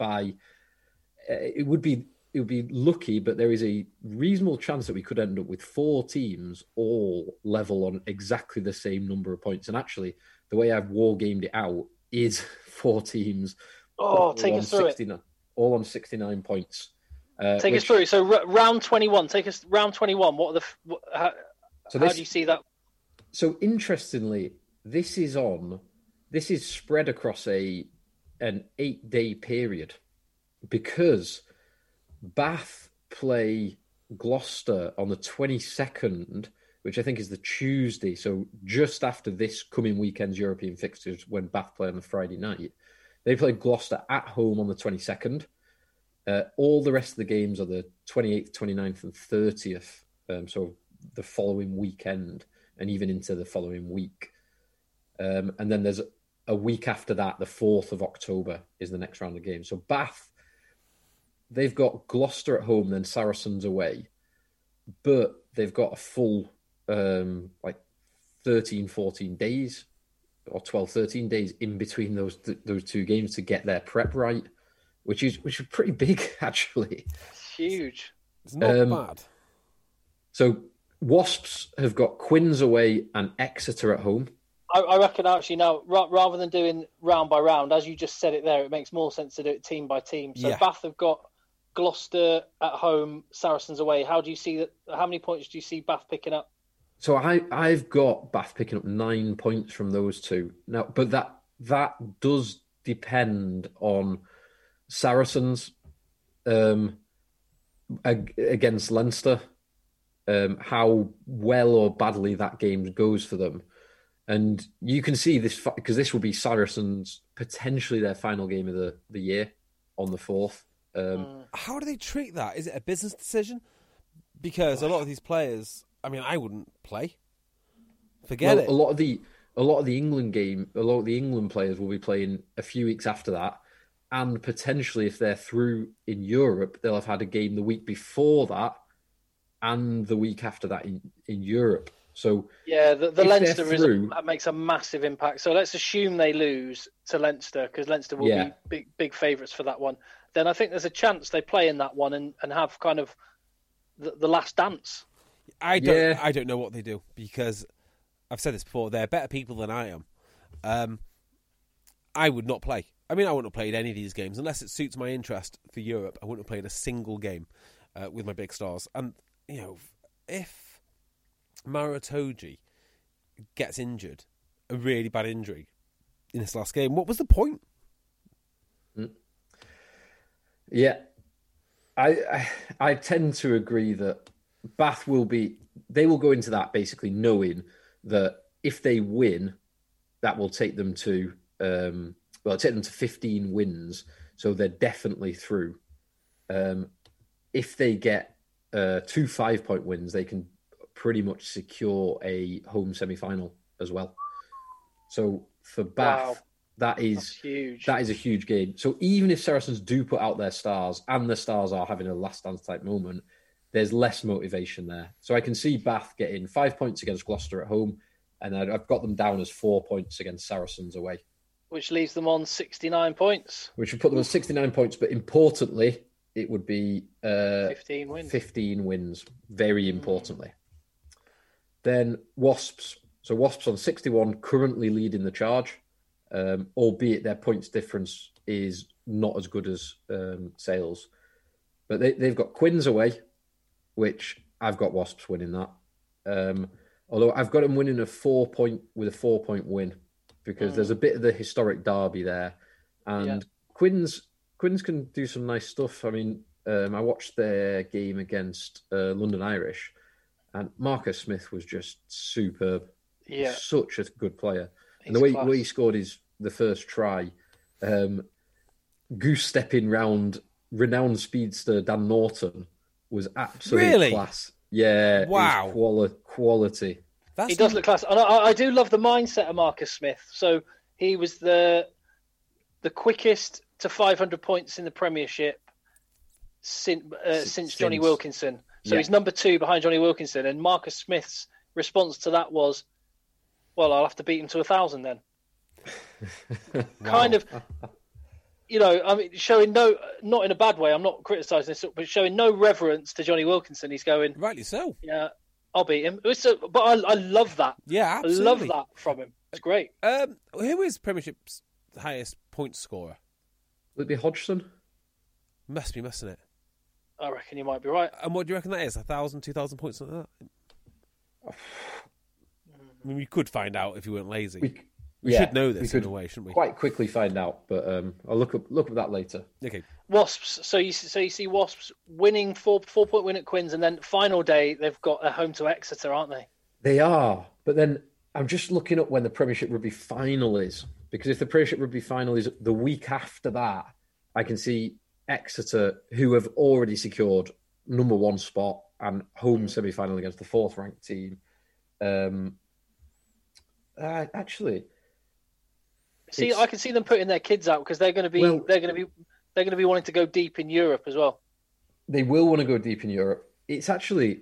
it would be lucky, but there is a reasonable chance that we could end up with 4 teams all level on exactly the same number of points. And actually, the way I've war-gamed it out is 4 teams take us through it. All on 69 points. Take us through. So round 21. Take us round 21. How do you see that? So interestingly, this is spread across an 8-day period. because Bath play Gloucester on the 22nd, which I think is the Tuesday, so just after this coming weekend's European fixtures when Bath play on the Friday night. They play Gloucester at home on the 22nd. All the rest of the games are the 28th, 29th and 30th, so the following weekend and even into the following week. And then there's a week after that, the 4th of October is the next round of games. So Bath, they've got Gloucester at home, then Saracens away, but they've got a full 13, 14 days or 12, 13 days in between those two games to get their prep right, which is pretty big, actually. It's huge. It's not bad. So Wasps have got Quins away and Exeter at home. I reckon actually now, rather than doing round by round, as you just said it there, it makes more sense to do it team by team. So Bath have got Gloucester at home, Saracens away. How do you see that? How many points do you see Bath picking up? So I've got Bath picking up 9 points from those two now, but that does depend on Saracens against Leinster, how well or badly that game goes for them. And you can see this because this will be Saracens potentially their final game of the year on the 4th. How do they treat that? Is it a business decision? Because a lot of these players, I mean, I wouldn't play. Forget it. A lot of the England players will be playing a few weeks after that, and potentially if they're through in Europe, they'll have had a game the week before that and the week after that in Europe. So yeah, the Leinster that makes a massive impact. So let's assume they lose to Leinster because Leinster will be big favourites for that one. Then I think there's a chance they play in that one and have kind of the last dance. I don't know what they do because I've said this before. They're better people than I am. I would not play. I mean, I wouldn't have played any of these games unless it suits my interest for Europe. I wouldn't have played a single game with my big stars. And you know, if Maro Itoje gets injured, a really bad injury in this last game, what was the point? Yeah, I tend to agree that Bath will go into that basically knowing that if they win, that will take them to 15 wins, so they're definitely through. If they get 2 5-point wins, they can pretty much secure a home semi-final as well. So for Bath, that's huge. That is a huge game. So even if Saracens do put out their stars and the stars are having a last dance type moment, there's less motivation there. So I can see Bath getting 5 points against Gloucester at home, and I've got them down as 4 points against Saracens away. Which leaves them on 69 points. Which would put them on 69 points, but importantly, it would be 15 wins. 15 wins, very importantly. Then Wasps. So Wasps on 61, currently leading the charge, albeit their points difference is not as good as Sales. But they've got Quins away, which I've got Wasps winning that. Although I've got them winning with a 4-point win, because there's a bit of the historic derby there. And Quins can do some nice stuff. I mean, I watched their game against London Irish, and Marcus Smith was just superb. Yeah, such a good player. And the way he scored the first try, goose stepping round renowned speedster Dan Norton was absolute class. Yeah, wow, quality. He does look class, and I do love the mindset of Marcus Smith. So he was the quickest to 500 points in the Premiership since Johnny Wilkinson. So he's number 2 behind Johnny Wilkinson, and Marcus Smith's response to that was, "Well, I'll have to beat him to 1,000 then." Kind of, I mean, showing not in a bad way. I'm not criticising this, but showing no reverence to Johnny Wilkinson. He's going, rightly so. Yeah, I'll beat him. But I love that. Yeah, absolutely. I love that from him. It's great. Who is Premiership's highest point scorer? Would it be Hodgson? Must be, mustn't it? I reckon you might be right. And what do you reckon that is? 1,000, 2,000 points, something like that? I mean, we could find out if you weren't lazy. We should know this in a way, shouldn't we? Quite quickly find out, but I'll look up that later. Okay. Wasps. So you see Wasps winning 4-point win at Quins, and then final day they've got a home to Exeter, aren't they? They are, but then I'm just looking up when the Premiership Rugby final is, because if the Premiership Rugby final is the week after that, I can see Exeter, who have already secured number 1 spot and home semi-final against the 4th ranked team. Actually, see, I can see them putting their kids out because they're going to be wanting to go deep in Europe as well. They will want to go deep in Europe. It's actually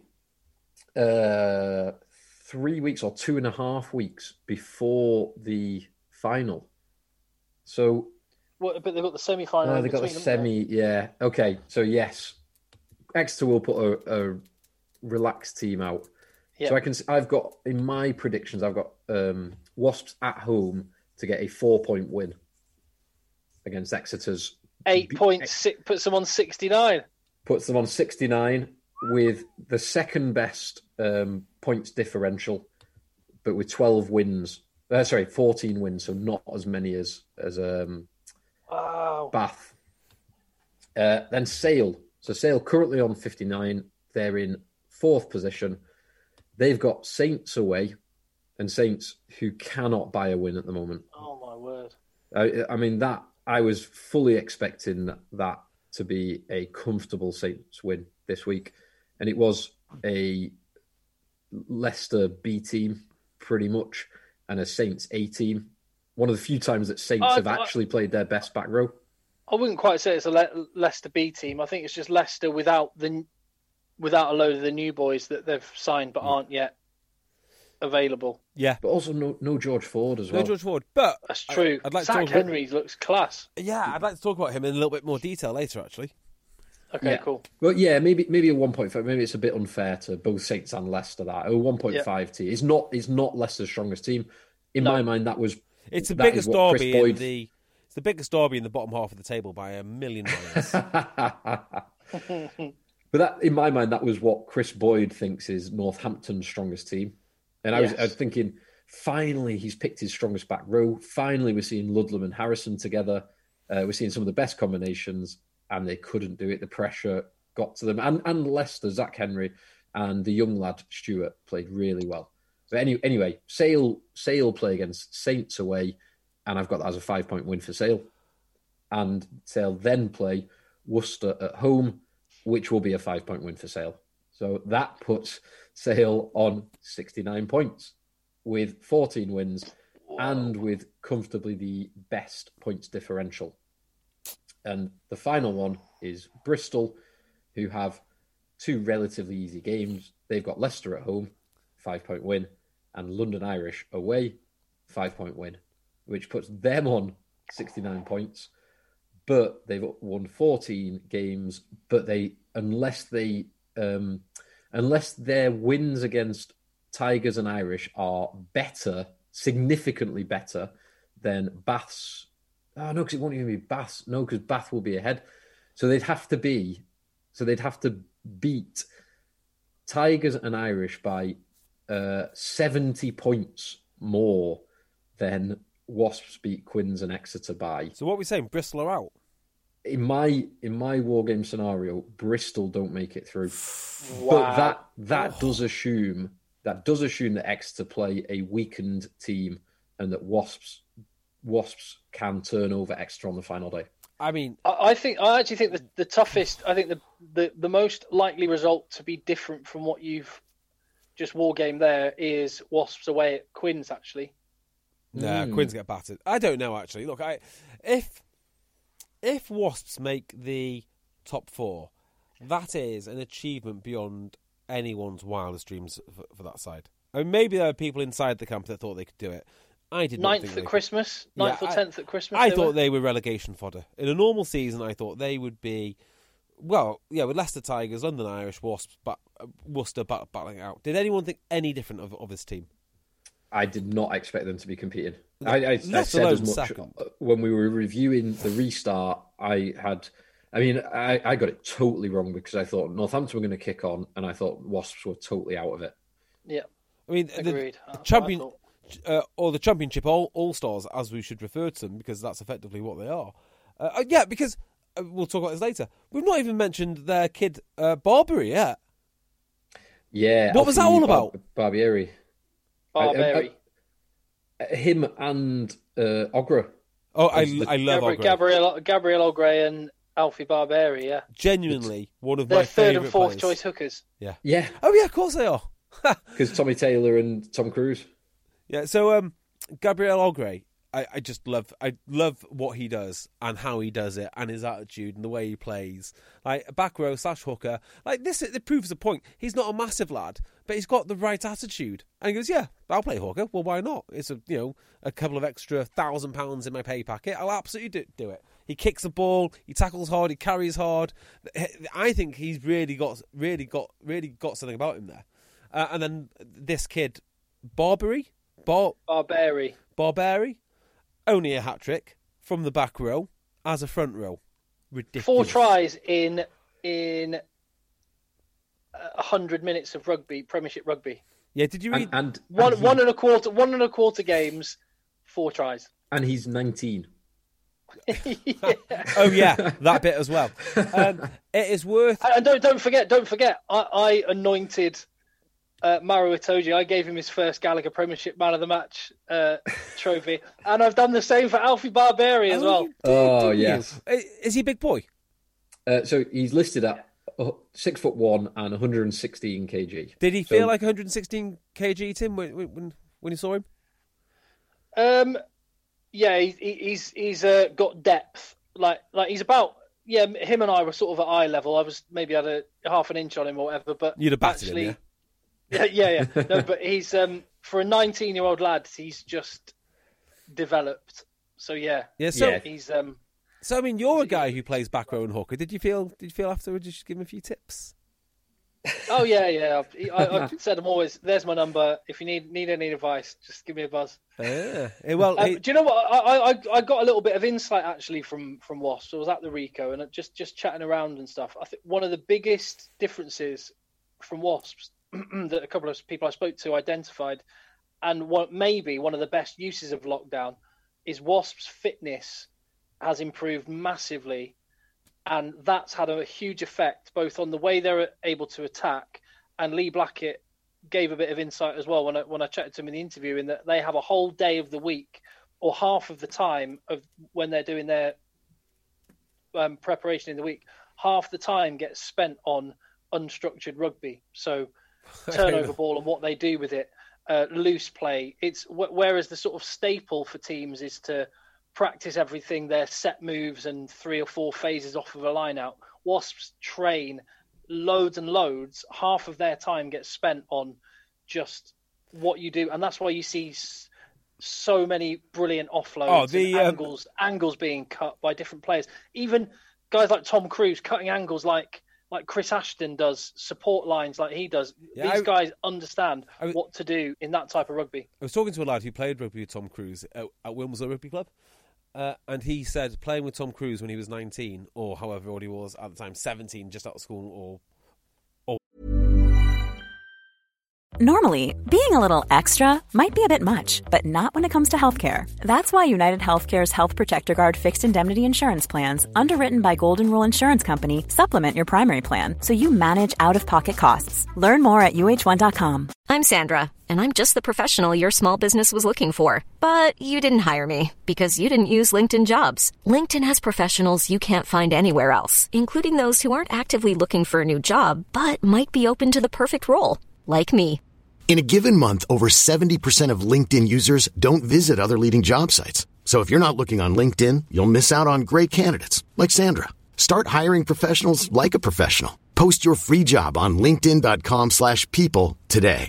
3 weeks or 2.5 weeks before the final. So, but they've got the semi-final. They've got the semi. Yeah. Okay. So yes, Exeter will put a relaxed team out. Yeah. So I've got in my predictions. I've got Wasps at home to get a 4-point win against Exeter's 8 points. Puts them on 69. Puts them on 69 with the second best points differential, but with 12 wins. 14 wins, so not as many as Bath. Then Sale. So Sale currently on 59. They're in 4th position. They've got Saints away, and Saints who cannot buy a win at the moment. Oh my word! I mean that I was fully expecting that to be a comfortable Saints win this week, and it was a Leicester B team pretty much, and a Saints A team. One of the few times that Saints have actually played their best back row. I wouldn't quite say it's a Leicester B team. I think it's just Leicester without a load of the new boys that they've signed but aren't yet available. Yeah. But also no George Ford as well. No George Ford, but... That's true. I'd like Zach Henry looks class. Yeah, I'd like to talk about him in a little bit more detail later, actually. Okay, cool. Well, yeah, maybe a 1.5. Maybe it's a bit unfair to both Saints and Leicester that. A 1.5 T. It's not Leicester's strongest team. In my mind, that was... It's the biggest derby in the... It's the biggest derby in the bottom half of the table by a million miles. But that, in my mind, that was what Chris Boyd thinks is Northampton's strongest team. And I was thinking, finally, he's picked his strongest back row. Finally, we're seeing Ludlam and Harrison together. We're seeing some of the best combinations, and they couldn't do it. The pressure got to them. And Leicester, Zach Henry, and the young lad, Stewart, played really well. But anyway, Sale play against Saints away, and I've got that as a 5-point win for Sale. And Sale then play Worcester at home, which will be a 5-point win for Sale. So that puts Sale on 69 points with 14 wins and with comfortably the best points differential. And the final one is Bristol, who have 2 relatively easy games. They've got Leicester at home, 5-point win, and London Irish away, 5-point win, which puts them on 69 points. But they've won 14 games, but unless their wins against Tigers and Irish are better, significantly better than Bath's. Oh no, because it won't even be Bath's. No, because Bath will be ahead. So they'd have to beat Tigers and Irish by 70 points more than Wasps beat Quins and Exeter by. So what are we saying? Bristol are out? In my war game scenario, Bristol don't make it through. Wow. But that does assume that Exeter play a weakened team and that Wasps can turn over Exeter on the final day. I mean, I actually think the toughest. I think the most likely result to be different from what you've just war game there is Wasps away at Quins. Actually, Quins get battered. I don't know. Actually, look, if Wasps make the top 4, that is an achievement beyond anyone's wildest dreams for that side. I mean, maybe there are people inside the camp that thought they could do it. I did not think they could. 9th or 10th at Christmas. I thought they were relegation fodder. In a normal season, I thought they would be, with Leicester Tigers, London Irish, Wasps, Worcester battling it out. Did anyone think any different of this team? I did not expect them to be competing. I said as much second. When we were reviewing the restart. I got it totally wrong because I thought Northampton were going to kick on, and I thought Wasps were totally out of it. Yeah, I mean, agreed. or the Championship All-Stars, as we should refer to them, because that's effectively what they are. Because we'll talk about this later. We've not even mentioned their kid, Barbary, yet. Yeah. What was that all about? Barbieri. Him and Ogra. Oh, I love Ogra. Gabriel Ogra and Alfie Barberi, yeah. Genuinely one of my favourite third and fourth players. choice hookers. Yeah. Yeah. Oh, yeah, of course they are. Because Tommy Taylor and Tom Cruise. Yeah, so Gabriel Ogra, I just love what he does and how he does it and his attitude and the way he plays. Like, back row / hooker. Like, this, it proves the point. He's not a massive lad, but he's got the right attitude. And he goes, yeah, I'll play hooker. Well, why not? It's a couple of extra £1,000 in my pay packet. I'll absolutely do it. He kicks the ball, he tackles hard, he carries hard. I think he's really got something about him there. And then this kid, Barberi, only a hat-trick from the back row as a front row. Ridiculous. 4 tries in 100 minutes of rugby, Premiership rugby. Yeah, did you read? And one and a quarter games, 4 tries. And he's 19. Yeah. Oh yeah, that bit as well. It is worth. And don't forget. I anointed Maro Itoje. I gave him his first Gallagher Premiership Man of the Match trophy, and I've done the same for Alfie Barberi as well. Yes. Is he a big boy? So he's listed at 6'1" and 116 kg. Did he feel like 116 kg, Tim, when you saw him? Yeah, he's got depth. Like he's about. Yeah, him and I were sort of at eye level. I was maybe had a half an inch on him or whatever, but you'd have batted him, yeah. Yeah. No, but he's for a 19-year-old lad, he's just developed. So yeah. So he's So I mean, you're a guy who plays back row and hooker. Did you feel afterwards you should give him a few tips? Oh yeah. I said I'm always. There's my number. If you need any advice, just give me a buzz. Yeah. Do you know what? I got a little bit of insight actually from Wasps. I was at the Rico and just chatting around and stuff. I think one of the biggest differences from Wasps that a couple of people I spoke to identified, and maybe one of the best uses of lockdown, is Wasps' fitness has improved massively. And that's had a huge effect both on the way they're able to attack, and Lee Blackett gave a bit of insight as well when I chatted to him in the interview, in that they have a whole day of the week, or half of the time of when they're doing their preparation in the week, half the time gets spent on unstructured rugby. So turnover ball and what they do with it, loose play. Whereas the sort of staple for teams is to practice everything, their set moves and 3 or 4 phases off of a line out. Wasps train loads and loads. Half of their time gets spent on just what you do. And that's why you see so many brilliant offloads and angles being cut by different players. Even guys like Tom Cruise cutting angles like Chris Ashton does, support lines like he does. Yeah, These guys understand what to do in that type of rugby. I was talking to a lad who played rugby with Tom Cruise at Wilmslow Rugby Club. And he said playing with Tom Cruise when he was 19, or however old he was at the time, 17, just out of school, or... Normally, being a little extra might be a bit much, but not when it comes to healthcare. That's why United Healthcare's Health Protector Guard fixed indemnity insurance plans, underwritten by Golden Rule Insurance Company, supplement your primary plan so you manage out-of-pocket costs. Learn more at UH1.com. I'm Sandra, and I'm just the professional your small business was looking for. But you didn't hire me because you didn't use LinkedIn Jobs. LinkedIn has professionals you can't find anywhere else, including those who aren't actively looking for a new job, but might be open to the perfect role, like me. In a given month, over 70% of LinkedIn users don't visit other leading job sites. So if you're not looking on LinkedIn, you'll miss out on great candidates like Sandra. Start hiring professionals like a professional. Post your free job on linkedin.com/people today.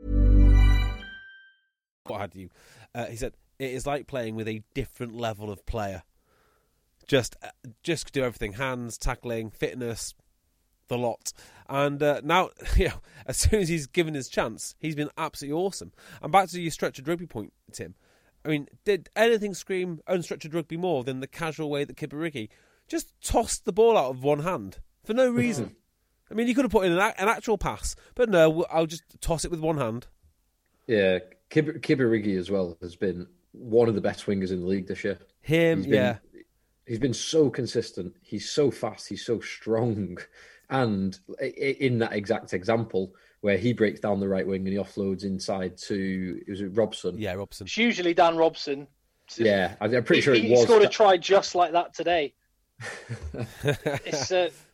What had you? He said, it is like playing with a different level of player. Just do everything. Hands, tackling, fitness, the lot. And now, as soon as he's given his chance, he's been absolutely awesome. And back to your structured rugby point, Tim. I mean, did anything scream unstructured rugby more than the casual way that Kipirigi just tossed the ball out of one hand for no reason? I mean, you could have put in an actual pass, but no, I'll just toss it with one hand. Yeah, Kibirigi as well has been one of the best wingers in the league this year. He's been so consistent. He's so fast. He's so strong. And in that exact example where he breaks down the right wing and he offloads inside to, was it Robson? Yeah, Robson. It's usually Dan Robson. Yeah, I'm pretty sure he scored a try just like that today. It's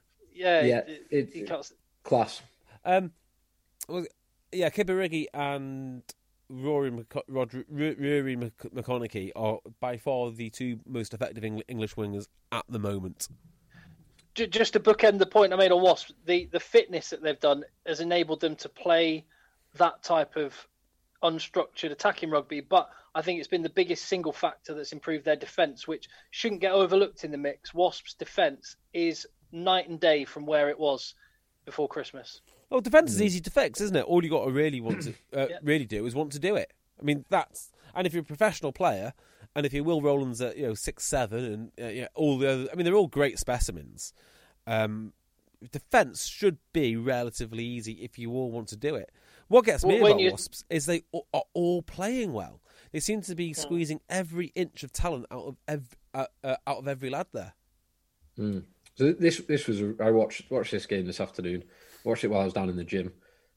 class. Kibirigi and Rory McConaughey are by far the two most effective English wingers at the moment. Just to bookend the point I made on Wasps, the fitness that they've done has enabled them to play that type of unstructured attacking rugby, but I think it's been the biggest single factor that's improved their defence, which shouldn't get overlooked in the mix. Wasps' defence is night and day from where it was before Christmas. Well, defence is easy to fix, isn't it? All you got to really want to really do is want to do it. I mean, and if you're a professional player, and if you're Will Rowlands at 6'7", and all the other, I mean, they're all great specimens. Defence should be relatively easy if you all want to do it. What gets me about Wasps is they are all playing well. They seem to be squeezing every inch of talent out of every lad there. So this was I watched this game this afternoon. Watched it while I was down in the gym.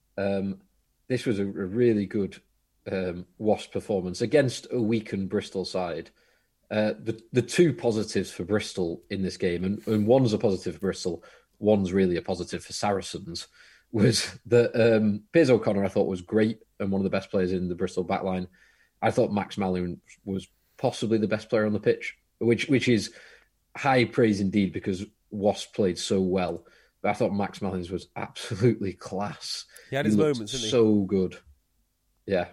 This was a really good Wasp performance against a weakened Bristol side. The two positives for Bristol in this game, and one's a positive for Bristol, one's really a positive for Saracens, was that Piers O'Connor I thought was great and one of the best players in the Bristol backline. I thought Max Mallowan was possibly the best player on the pitch, which is high praise indeed because Wasp played so well. But I thought Max Mallowan was absolutely class. He had his moments, didn't he? So good. Yeah.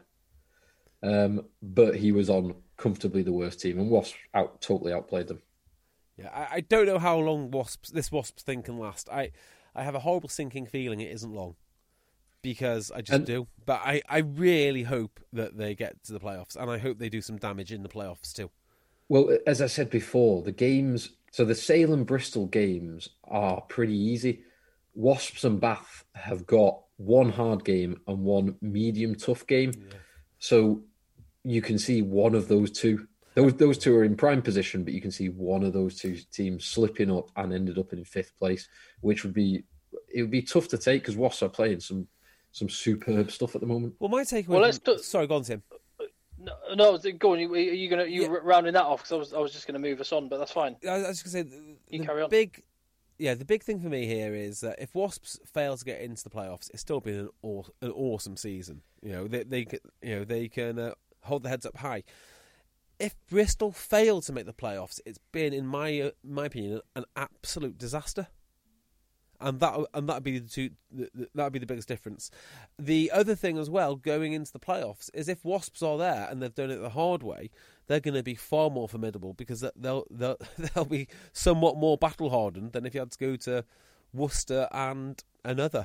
But he was on comfortably the worst team, and Wasps totally outplayed them. Yeah, I don't know how long this Wasps thing can last. I have a horrible sinking feeling it isn't long, because I just do. But I really hope that they get to the playoffs, and I hope they do some damage in the playoffs too. Well, as I said before, the games, so the Sale and Bristol games are pretty easy. Wasps and Bath have got one hard game and one medium tough game. Yeah. So you can see one of those two. Those two are in prime position, but you can see one of those two teams slipping up and ended up in fifth place, which would be tough to take because Wasps are playing some superb stuff at the moment. Well, my takeaway. Sorry, go on, Tim. No, go on. Are you rounding that off? Because I was just going to move us on, but that's fine. I was just going to say you carry on. The big thing for me here is that if Wasps fail to get into the playoffs, it's still been an awesome season. They can hold their heads up high. If Bristol fail to make the playoffs, it's been, in my opinion, an absolute disaster. And that'd be that'd be the biggest difference. The other thing as well, going into the playoffs, is if Wasps are there and they've done it the hard way, they're going to be far more formidable because they'll be somewhat more battle hardened than if you had to go to Worcester and another.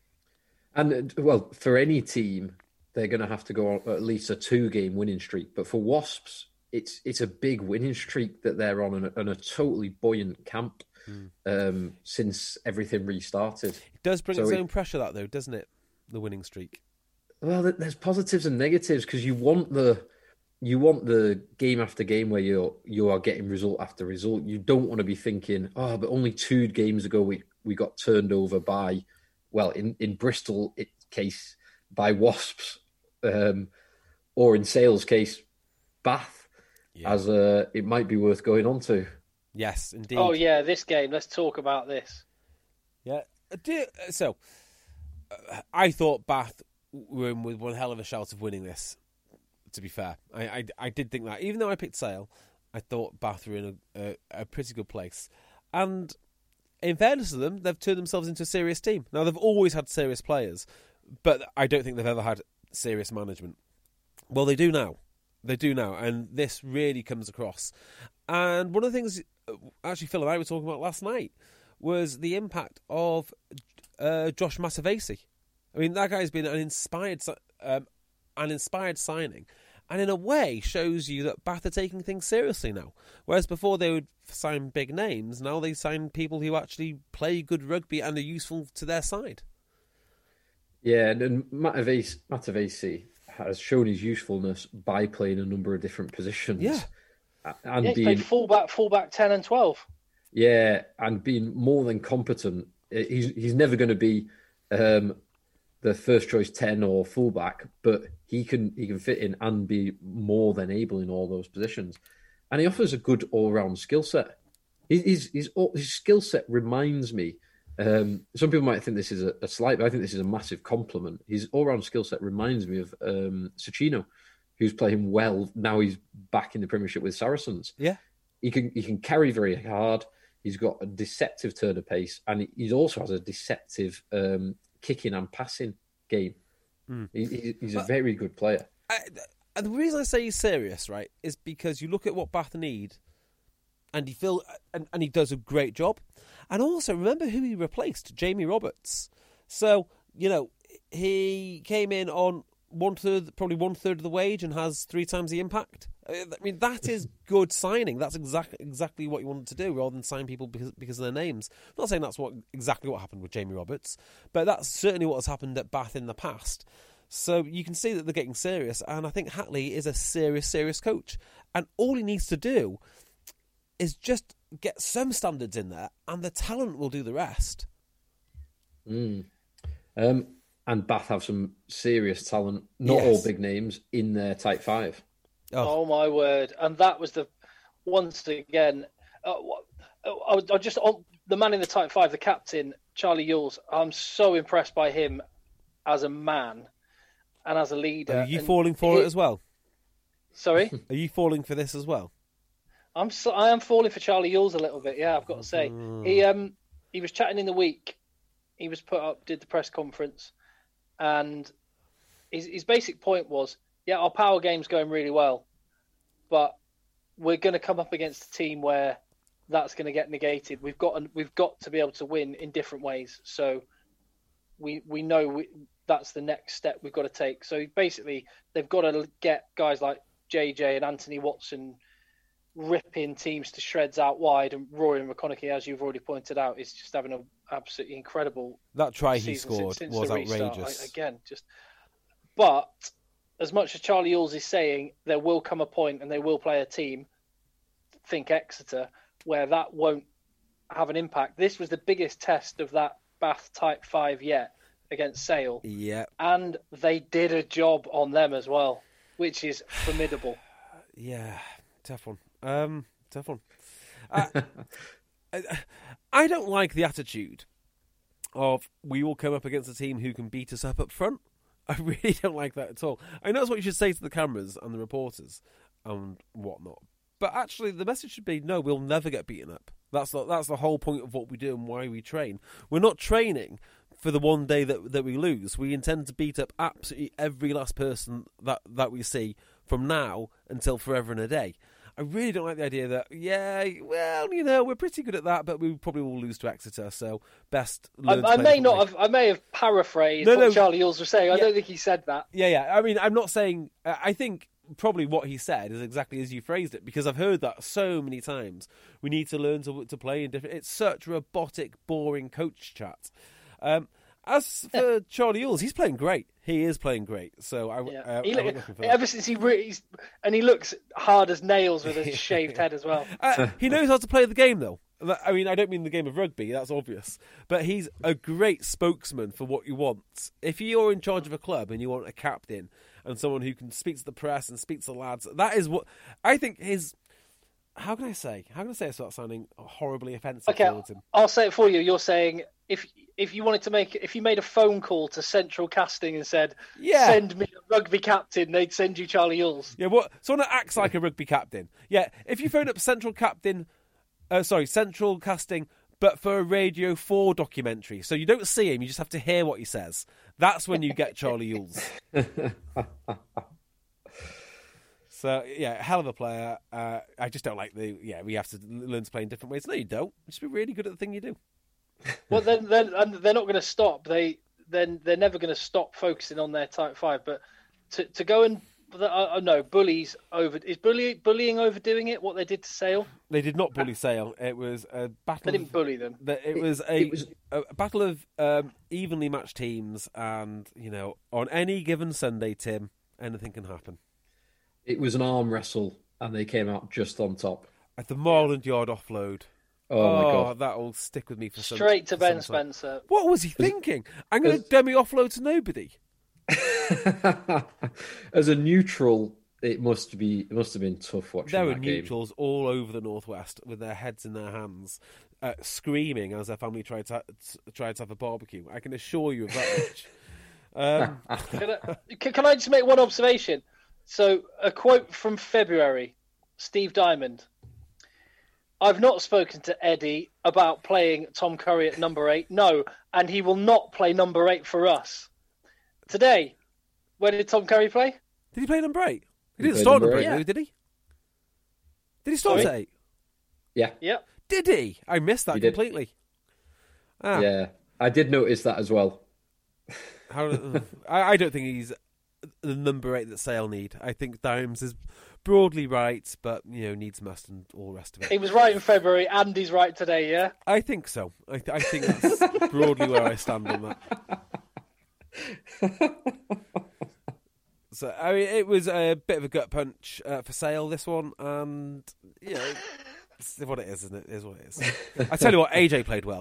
And well, for any team, they're going to have to go on at least a 2-game winning streak. But for Wasps, it's a big winning streak that they're on and a totally buoyant camp. Since everything restarted. It does bring its own pressure, that though, doesn't it? The winning streak. Well, there's positives and negatives because you want the game after game where you are getting result after result. You don't want to be thinking, but only 2 games ago we got turned over by, well, in Bristol case by Wasps, or in Sale's case, Bath, as it might be worth going on to. Yes, indeed. Oh, yeah, this game. Let's talk about this. Yeah. So, I thought Bath were in with one hell of a shout of winning this, to be fair. I did think that. Even though I picked Sale, I thought Bath were in a pretty good place. And in fairness to them, they've turned themselves into a serious team. Now, they've always had serious players, but I don't think they've ever had serious management. Well, they do now. They do now, and this really comes across. And one of the things, actually, Phil and I were talking about last night was the impact of Josh Matavesi. I mean, that guy's been an inspired signing, and in a way shows you that Bath are taking things seriously now. Whereas before they would sign big names, now they sign people who actually play good rugby and are useful to their side. Yeah, and Matavesi has shown his usefulness by playing a number of different positions. Yeah, and he's played fullback 10 and 12. Yeah, and being more than competent. He's never going to be the first choice 10 or fullback, but he can fit in and be more than able in all those positions. And he offers a good all-round skill set. His skill set reminds me, some people might think this is a slight, but I think this is a massive compliment. His all-round skill set reminds me of Cecchino, who's playing well. Now he's back in the Premiership with Saracens. Yeah. He can carry very hard. He's got a deceptive turn of pace, and he also has a deceptive kicking and passing game. He's a very good player. And the reason I say he's serious, right, is because you look at what Bath need, and and he does a great job. And also, remember who he replaced? Jamie Roberts. So, he came in on probably one third of the wage and has 3 times the impact. I mean, that is good signing. That's exactly what you wanted to do, rather than sign people because of their names. I'm not saying that's exactly what happened with Jamie Roberts, but that's certainly what has happened at Bath in the past. So you can see that they're getting serious, and I think Hatley is a serious coach. And all he needs to do is just get some standards in there, and the talent will do the rest. And Bath have some serious talent, not all big names, in their type 5. Oh my word. And that was once again, I just, the man in the type 5, the captain, Charlie Ewels, I'm so impressed by him as a man and as a leader. Are you falling for it as well? Sorry? Are you falling for this as well? I am falling for Charlie Ewels a little bit, yeah, I've got to say. He was chatting in the week. He was did the press conference, and his basic point was, yeah, our power game's going really well, but we're going to come up against a team where that's going to get negated. We've got to be able to win in different ways. So we know that's the next step we've got to take. So basically, they've got to get guys like JJ and Anthony Watson ripping teams to shreds out wide, and Rory McConaughey, as you've already pointed out, is just having an absolutely incredible that try he scored since was outrageous. But as much as Charlie Ewels is saying, there will come a point and they will play a team, think Exeter, where that won't have an impact. This was the biggest test of that Bath type 5 yet against Sale. Yeah. And they did a job on them as well, which is formidable. Yeah, tough one. Tough one. I don't like the attitude of we will come up against a team who can beat us up front. I really don't like that at all. I know that's what you should say to the cameras and the reporters and whatnot. But actually, the message should be, no, we'll never get beaten up. That's the whole point of what we do and why we train. We're not training for the one day that we lose. We intend to beat up absolutely every last person that we see from now until forever and a day. I really don't like the idea that, we're pretty good at that, but we probably will lose to Exeter, so best learn to play I may have paraphrased what Charlie Ewels was saying. I don't think he said that. Yeah. I mean, I'm not saying... I think probably what he said is exactly as you phrased it, because I've heard that so many times. We need to learn to play in different... It's such robotic, boring coach chat. As for Charlie Ewels, he's playing great. He is playing great. So I'm looking for that. Ever since he looks hard as nails with a shaved head as well. He knows how to play the game, though. I mean, I don't mean the game of rugby. That's obvious. But he's a great spokesman for what you want. If you're in charge of a club and you want a captain and someone who can speak to the press and speak to the lads, that is what I think his... How can I say it without sounding horribly offensive towards him? I'll say it for you. You're saying if you made a phone call to Central Casting and said, send me a rugby captain, they'd send you Charlie Ewels. Yeah, someone that acts like a rugby captain. Yeah, if you phone up Central Casting, but for a Radio 4 documentary, so you don't see him, you just have to hear what he says. That's when you get Charlie Ewels. So, yeah, hell of a player. I just don't like we have to learn to play in different ways. No, you don't. Just be really good at the thing you do. Well, then they're not going to stop. They're never going to stop focusing on their type 5. But to go and bullies over. Is bullying overdoing it? What they did to Sale? They did not bully Sale. It was a battle. They didn't bully them. It was a battle of evenly matched teams, and on any given Sunday, Tim, anything can happen. It was an arm wrestle, and they came out just on top. At the Marland Yard offload. Oh my God. That'll stick with me for some Straight to for Ben some time. Spencer. What was he thinking? I'm going to dummy offload to nobody. As a neutral, it must have been tough watching There were that game. neutrals all over the Northwest with their heads in their hands, screaming as their family tried to have a barbecue. I can assure you of that much. Can I just make one observation? So, a quote from February, Steve Diamond. I've not spoken to Eddie about playing Tom Curry at number 8. No, and he will not play number 8 for us. Today, where did Tom Curry play? Did he play number 8? He He didn't played start number number 8, eight. did he? Did he start Sorry? at 8? Yeah, Yep. Did he? I missed that He did. completely. Ah, yeah. I did notice that as well. I don't think he's the number 8 that Sale need. I think Dimes is broadly right, but needs must and all the rest of it. He was right in February, and he's right today, yeah? I think so. I think that's broadly where I stand on that. So I mean, it was a bit of a gut punch for Sale, this one, and it's what it is, isn't it? It is what it is. I tell you what, AJ played well.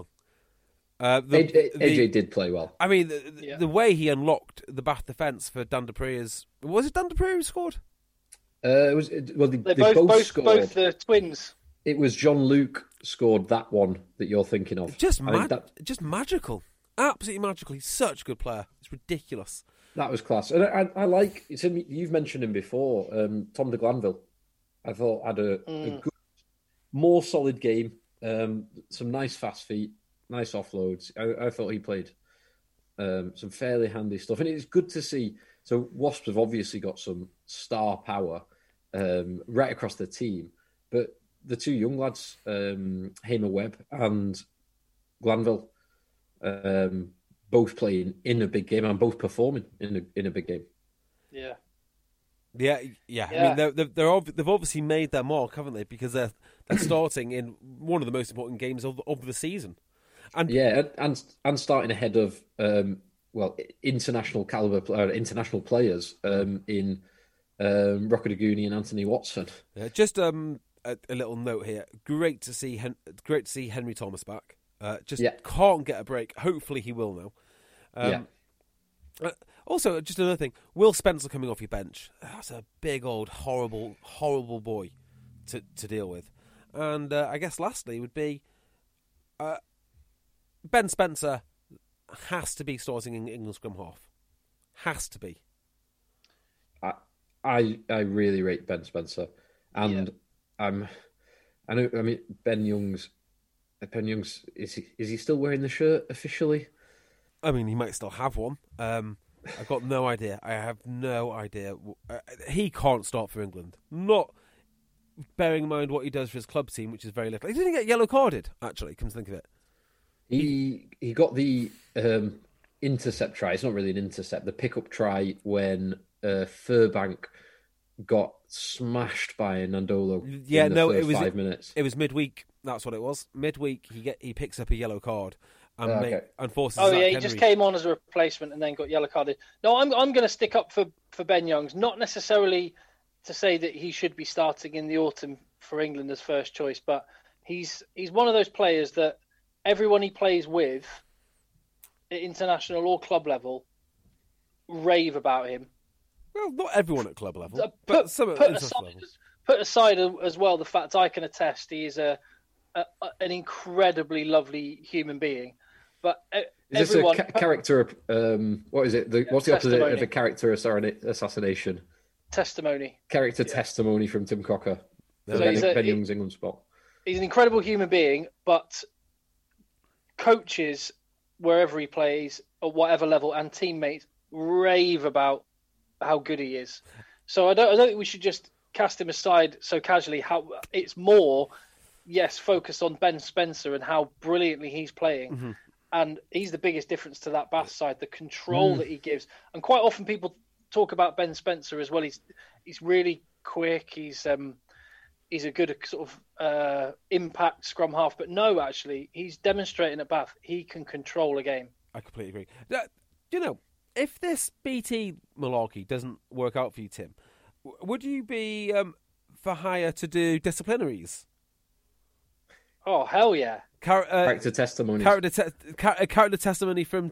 AJ did play well. I mean, the way he unlocked the Bath defence for Dan Dupree's... Was it Dan Dupree who scored? They both scored. Both the twins. It was John Luke scored that one that you're thinking of. Just I think just magical. Absolutely magical. He's such a good player. It's ridiculous. that was class. And I like. You've mentioned him before. Tom de Glanville, I thought had a good, more solid game. Some nice fast feet, nice offloads. I thought he played some fairly handy stuff, and it's good to see. So Wasps have obviously got some star power right across the team, but the two young lads, Hamer Webb and Glanville, both playing in a big game and both performing in a big game. Yeah. Yeah. I mean, they've obviously made their mark, haven't they? Because they're starting in one of the most important games of the season, and starting ahead of international caliber international players in Rockadaguni and Anthony Watson. Just a little note here. Great to see Henry Thomas back. Can't get a break. Hopefully he will now. Also, just another thing. Will Spencer coming off your bench. That's a big old horrible boy to deal with. And I guess lastly would be Ben Spencer has to be starting in England scrum half. Has to be. I really rate Ben Spencer, and I mean Ben Youngs. Is he still wearing the shirt officially? I mean, he might still have one. I've got no idea. I have no idea. He can't start for England. Not bearing in mind what he does for his club team, which is very little. He didn't get yellow carded, actually, come to think of it. He got the intercept try. It's not really an intercept. The pickup try when Furbank got smashed by Nandolo. In the first 5 minutes. It was midweek. That's what it was. Midweek, he picks up a yellow card and forces. Oh Zach yeah, he Henry. just came on as a replacement and then got yellow carded. No, I'm going to stick up for Ben Youngs, not necessarily to say that he should be starting in the autumn for England as first choice, but he's one of those players that everyone he plays with at international or club level rave about him. Well, not everyone at club level, but some at international level. Put aside as well the fact I can attest he is an incredibly lovely human being. But is everyone, this a character? What is it? What's the opposite testimony. of a character assassination? Testimony. Character testimony from Tim Crocker. So Ben Young's England spot. He's an incredible human being, but coaches, wherever he plays, at whatever level, and teammates rave about how good he is. So I don't think we should just cast him aside so casually. How it's more, yes, focused on Ben Spencer and how brilliantly he's playing. Mm-hmm. And he's the biggest difference to that Bath side, the control that he gives. And quite often people talk about Ben Spencer as well. He's really quick. He's a good sort of impact scrum half. But no, actually, he's demonstrating at Bath he can control a game. I completely agree. if this BT malarkey doesn't work out for you, Tim, would you be for hire to do disciplinaries? Oh, hell yeah. Character testimonies. Character testimony from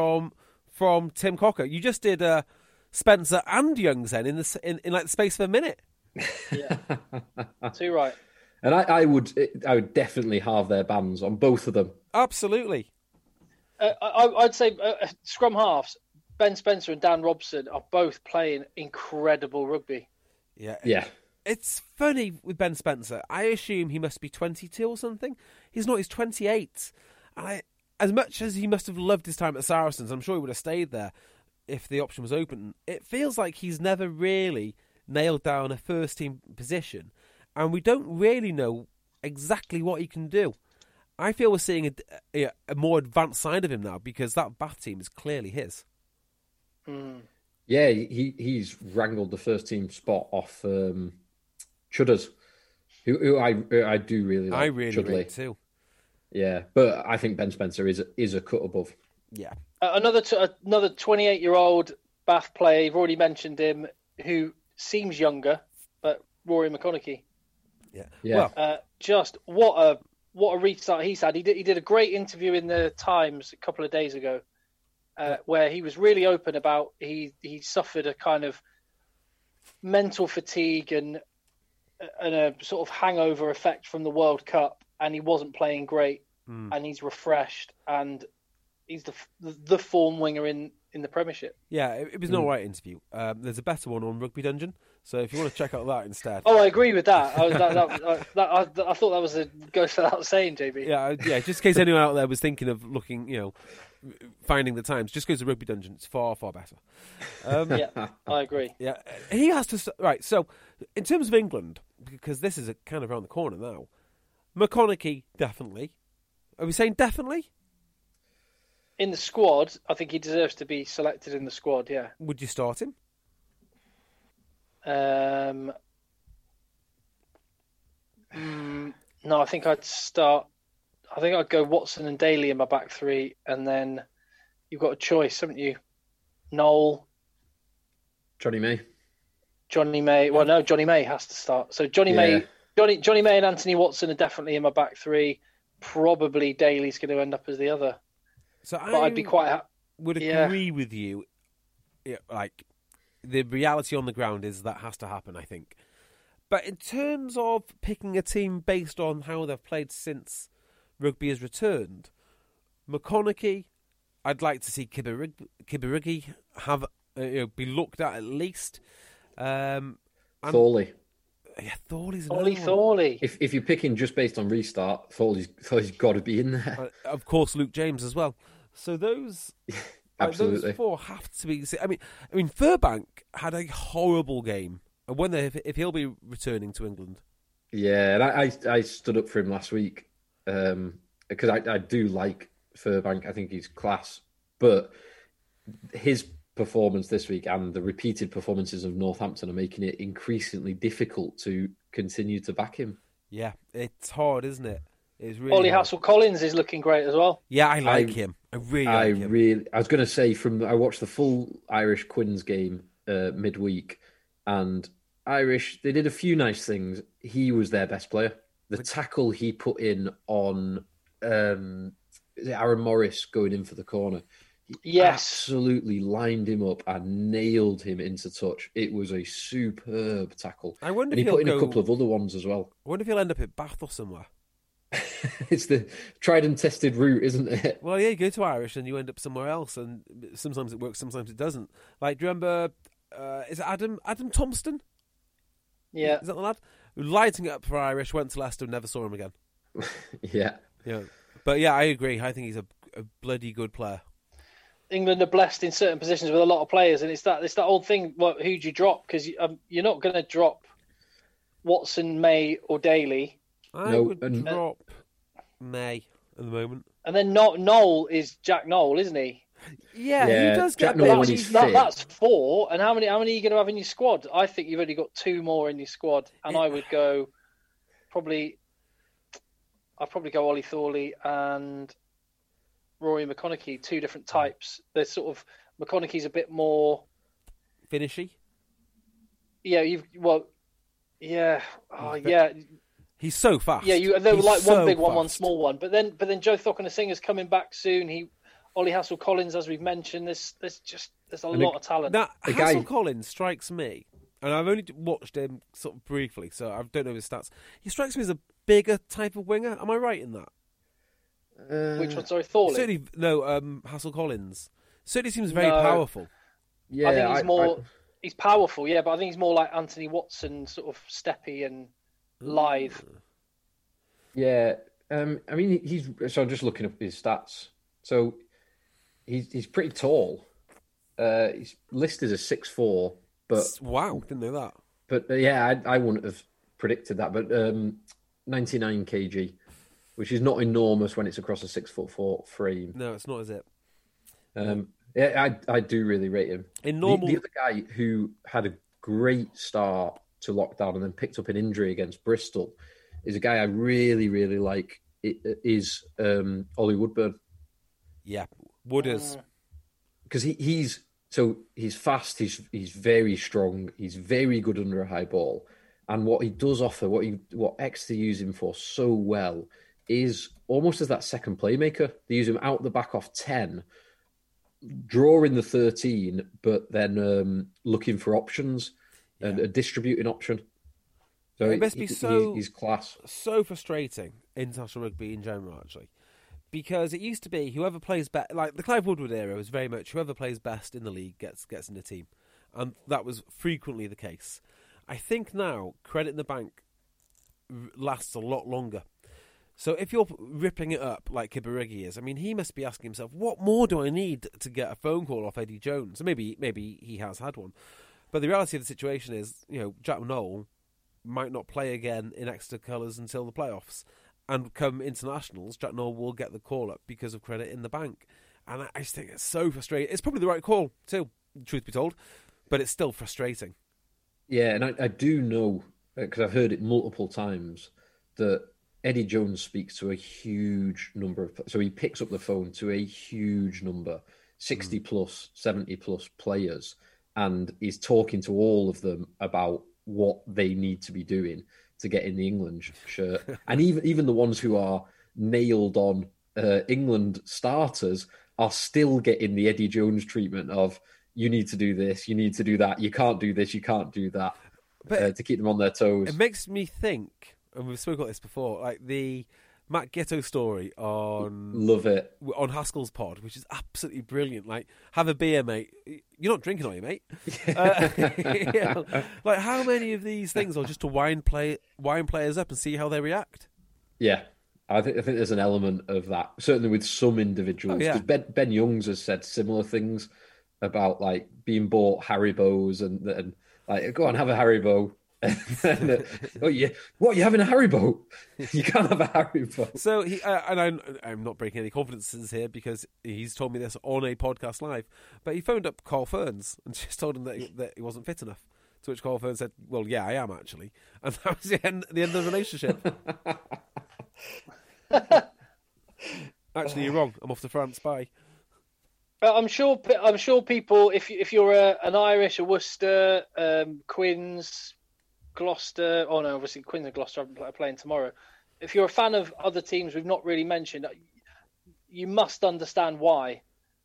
Tim Cocker. You just did Spencer and Young's then in like the space of a minute. Yeah. Too right. And I would definitely halve their bans on both of them. Absolutely. I'd say scrum halves, Ben Spencer and Dan Robson are both playing incredible rugby. Yeah. It's funny with Ben Spencer. I assume he must be 22 or something. He's not. He's 28. As much as he must have loved his time at Saracens, I'm sure he would have stayed there if the option was open. It feels like he's never really nailed down a first-team position, and we don't really know exactly what he can do. I feel we're seeing a more advanced side of him now because that Bath team is clearly his. Mm. Yeah, he's wrangled the first-team spot off Chudders, who I do really like. I really Chudley. rate too. Yeah, but I think Ben Spencer is a cut above. Yeah. Another 28-year-old Bath player, you've already mentioned him, who seems younger, but Rory McConaughey. Yeah. Well, just what a restart he's had. He did a great interview in the Times a couple of days ago, where he was really open about he suffered a kind of mental fatigue and a sort of hangover effect from the World Cup, and he wasn't playing great, and he's refreshed, and he's the form winger in the Premiership. Yeah, it was an alright interview. There's a better one on Rugby Dungeon, so if you want to check out that instead. Oh, I agree with that. I thought that was a goes without saying, JB. Yeah. Just in case anyone out there was thinking of looking, finding the Times, just go to Rugby Dungeon. It's far, far better. Yeah, I agree. Yeah, he has to. Right, so in terms of England, because this is kind of around the corner now, McConaughey definitely. Are we saying definitely? In the squad, I think he deserves to be selected in the squad, yeah. Would you start him? No, I think I'd go Watson and Daly in my back three, and then you've got a choice, haven't you? Noel. Johnny May. Well, no, Johnny May has to start. So Johnny May and Anthony Watson are definitely in my back three. Probably Daly's going to end up as the other. So I'd be quite would agree with you. Like, the reality on the ground is that has to happen, I think. But in terms of picking a team based on how they've played since rugby has returned, McConaughey, I'd like to see Kibarigi have be looked at least. Thorley. Yeah, Thorley's Thorley. If you're picking just based on restart, Thorley's got to be in there. Of course, Luke James as well. So those Absolutely. those four have to be. I mean, Furbank had a horrible game. I wonder if he'll be returning to England. Yeah, and I stood up for him last week because I do like Furbank. I think he's class, but his performance this week and the repeated performances of Northampton are making it increasingly difficult to continue to back him. Yeah, it's hard, isn't it? It's really Ollie hard. Hassel-Collins is looking great as well. Yeah, I like him. I really like him. I was going to say, I watched the full Irish Quins game midweek, and Irish, they did a few nice things. He was their best player. The tackle he put in on Aaron Morris going in for the corner, he absolutely lined him up and nailed him into touch. It was a superb tackle. I wonder and if he put in a couple of other ones as well. I wonder if he'll end up at Bath or somewhere. It's the tried and tested route, isn't it? Well, yeah, you go to Irish and you end up somewhere else, and sometimes it works, sometimes it doesn't. Like, do you remember, is it Adam Thompson? Yeah. Is that the lad? Who lighting it up for Irish, went to Leicester and never saw him again. Yeah. But yeah, I agree. I think he's a bloody good player. England are blessed in certain positions with a lot of players, and it's that old thing. Who do you drop? Because you're not going to drop Watson, May, or Daly. I would drop May at the moment. And then Noel is Jack Noel, isn't he? Yeah, he does get Jack Noel when that. he's fit. That's four. And how many are you going to have in your squad? I think you've only got two more in your squad, and I would go I'd probably go Ollie Thorley and Rory McConaughey, two different types. They're sort of McConaughey's a bit more finishy. Yeah, He's so fast. Yeah, there were like so one big one, fast. one small one. But then Joe Thockenhasinger's coming back soon. Ollie Hassel-Collins, as we've mentioned, there's a lot of talent. Now, Hassel-Collins strikes me, and I've only watched him sort of briefly, so I don't know his stats. He strikes me as a bigger type of winger. Am I right in that? Which one? Sorry, Thorley? Certainly, no, Hassel-Collins. Certainly seems very powerful. Yeah, I think he's more... He's powerful, yeah, but I think he's more like Anthony Watson, sort of steppy and lithe. Yeah, I mean, so I'm just looking up his stats. So he's pretty tall. He's listed as 6'4", but wow, didn't know that. But yeah, I wouldn't have predicted that. But 99 kg, which is not enormous when it's across a 6'4" frame. No, it's not, is it? Yeah, I do really rate him. In normal, the other guy who had a great start to lockdown and then picked up an injury against Bristol is a guy I really, really like. It is Ollie Woodburn. Yeah, Wooders. Because he's fast. He's very strong. He's very good under a high ball. And what he does offer, what Exeter use him for so well, is almost as that second playmaker. They use him out the back off 10. Drawing the 13, but then looking for options and a distributing option. So it must be he's class. So frustrating, international rugby in general, actually, because it used to be whoever plays best. Like the Clive Woodward era was very much whoever plays best in the league gets in the team, and that was frequently the case. I think now credit in the bank lasts a lot longer. So if you're ripping it up like Kibirigi is, I mean, he must be asking himself, what more do I need to get a phone call off Eddie Jones? Maybe he has had one. But the reality of the situation is, Jack Noel might not play again in Exeter colours until the playoffs. And come internationals, Jack Noel will get the call up because of credit in the bank. And I just think it's so frustrating. It's probably the right call, too, truth be told. But it's still frustrating. Yeah, and I do know, because I've heard it multiple times, that Eddie Jones speaks to a huge number of... So he picks up the phone to a huge number, 60 plus, 70 plus players, and he's talking to all of them about what they need to be doing to get in the England shirt. And even the ones who are nailed on England starters are still getting the Eddie Jones treatment of, you need to do this, you need to do that, you can't do this, you can't do that, to keep them on their toes. It makes me think... And we've spoken about this before, like the Matt Gitto story Love it. on Haskell's pod, which is absolutely brilliant. Like, have a beer, mate. You're not drinking, are you, mate? Like, how many of these things are just to wind players up and see how they react? Yeah, I think there's an element of that, certainly with some individuals. Because Ben Youngs has said similar things about like being bought Haribos and like, go on, have a Haribo. Oh yeah, what, you having a Haribo? You can't have a Haribo. So he and I'm not breaking any confidences here because he's told me this on a podcast live, but he phoned up Carl Ferns and just told him that he wasn't fit enough, to which Carl Ferns said, well, yeah, I am actually, and that was the end of the relationship. Actually, you're wrong, I'm off to France, bye. I'm sure people, if you're an Irish, a Worcester, Quins, Gloucester, obviously Quins and Gloucester are playing tomorrow. If you're a fan of other teams we've not really mentioned, you must understand why.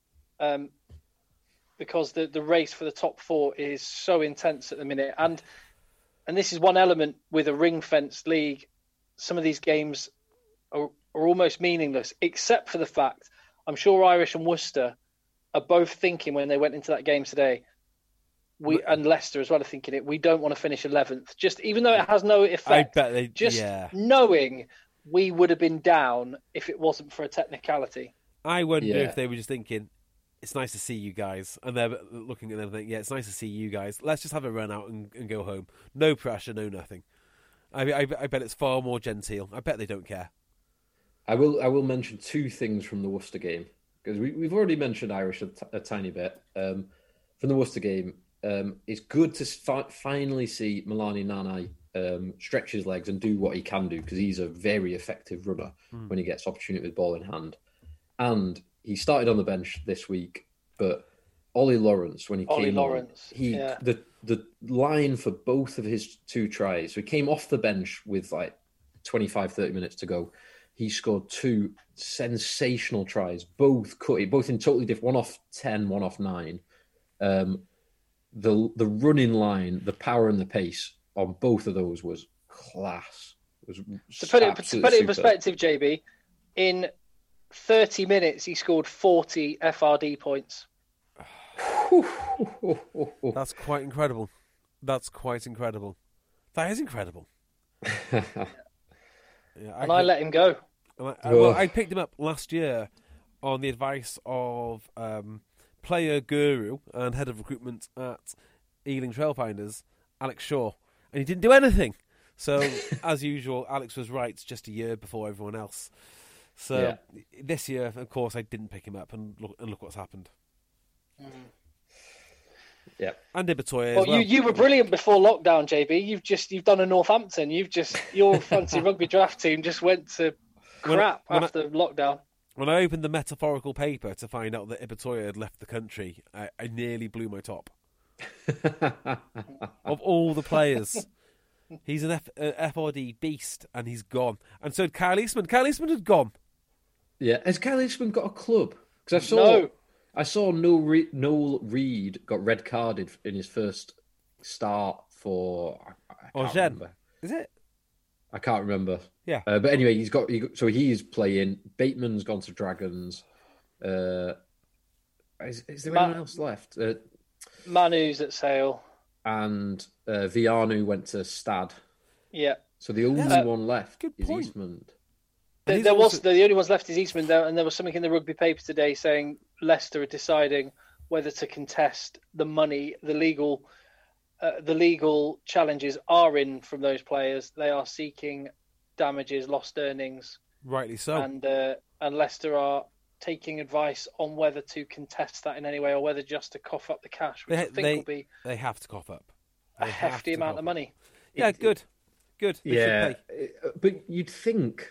Because the race for the top four is so intense at the minute. And this is one element with a ring-fenced league. Some of these games are almost meaningless, except for the fact, I'm sure Irish and Worcester are both thinking when they went into that game today, and Leicester as well are thinking it, we don't want to finish 11th. Just even though it has no effect, I bet knowing we would have been down if it wasn't for a technicality. I wonder if they were just thinking, it's nice to see you guys. And they're looking at them and thinking, yeah, it's nice to see you guys. Let's just have a run out and go home. No pressure, no nothing. I bet it's far more genteel. I bet they don't care. I will mention two things from the Worcester game, because we've already mentioned Irish a tiny bit. From the Worcester game, it's good to finally see Milani Nanai stretch his legs and do what he can do, because he's a very effective runner when he gets opportunity with ball in hand. And he started on the bench this week, but Ollie Lawrence, when he Ollie came Lawrence, on, the line for both of his 2 tries, so he came off the bench with like 25, 30 minutes to go. He scored 2 sensational tries, both in totally different, one off 10, one off 9. The running line, the power and the pace on both of those was class. It was to put it in perspective, JB, in 30 minutes he scored 40 FRD points. That's quite incredible. That is incredible. I let him go. I picked him up last year on the advice of player guru and head of recruitment at Ealing Trailfinders, Alex Shaw, and he didn't do anything. So, as usual, Alex was right just a year before everyone else. So, this year, of course, I didn't pick him up, and look what's happened. Yeah, and Ibitoye well, as well. You were brilliant before lockdown, JB. You've done a Northampton. Your fancy rugby draft team just went to crap after lockdown. When I opened the metaphorical paper to find out that Ibitoye had left the country, I nearly blew my top. Of all the players, he's an FRD beast, and he's gone. And so had Kyle Eastman. Kyle Eastman had gone. Yeah, has Kyle Eastman got a club? Because I saw Noel Reid got red carded in his first start for. I can't remember. Is it? I can't remember. Yeah, but anyway, he's playing. Bateman's gone to Dragons. Is there anyone else left? Manu's at Sale, and Vianu went to Stad. Yeah. So the only one left is Eastman. The only ones left is Eastman, and there was something in the rugby paper today saying Leicester are deciding whether to contest the money, the legal challenges are in from those players. They are seeking damages, lost earnings. Rightly so. And Leicester are taking advice on whether to contest that in any way or whether just to cough up the cash, which I think will be... They have to cough up. A hefty amount of money. Yeah, good. They yeah, but you'd think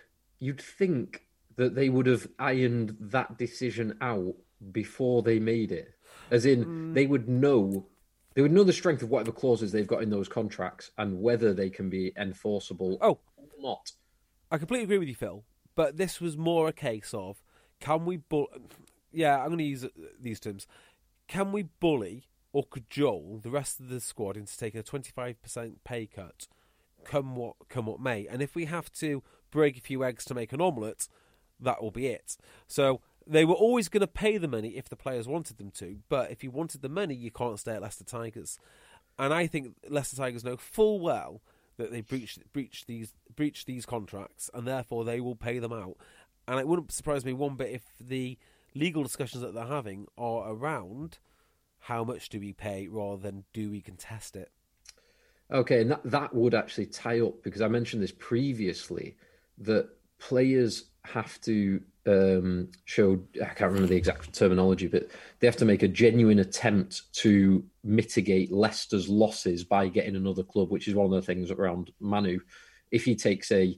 that they would have ironed that decision out before they made it. As in, they would know the strength of whatever clauses they've got in those contracts and whether they can be enforceable or not. I completely agree with you, Phil, but this was more a case of, can we I'm going to use these terms. Can we bully or cajole the rest of the squad into taking a 25% pay cut, come what may? And if we have to break a few eggs to make an omelette, that will be it. So they were always going to pay the money if the players wanted them to, but if you wanted the money, you can't stay at Leicester Tigers. And I think Leicester Tigers know full well that they breached these contracts, and therefore they will pay them out. And it wouldn't surprise me one bit if the legal discussions that they're having are around how much do we pay rather than do we contest it. Okay, and that would actually tie up, because I mentioned this previously, that players have to show, I can't remember the exact terminology, but they have to make a genuine attempt to mitigate Leicester's losses by getting another club, which is one of the things around Manu. If he takes a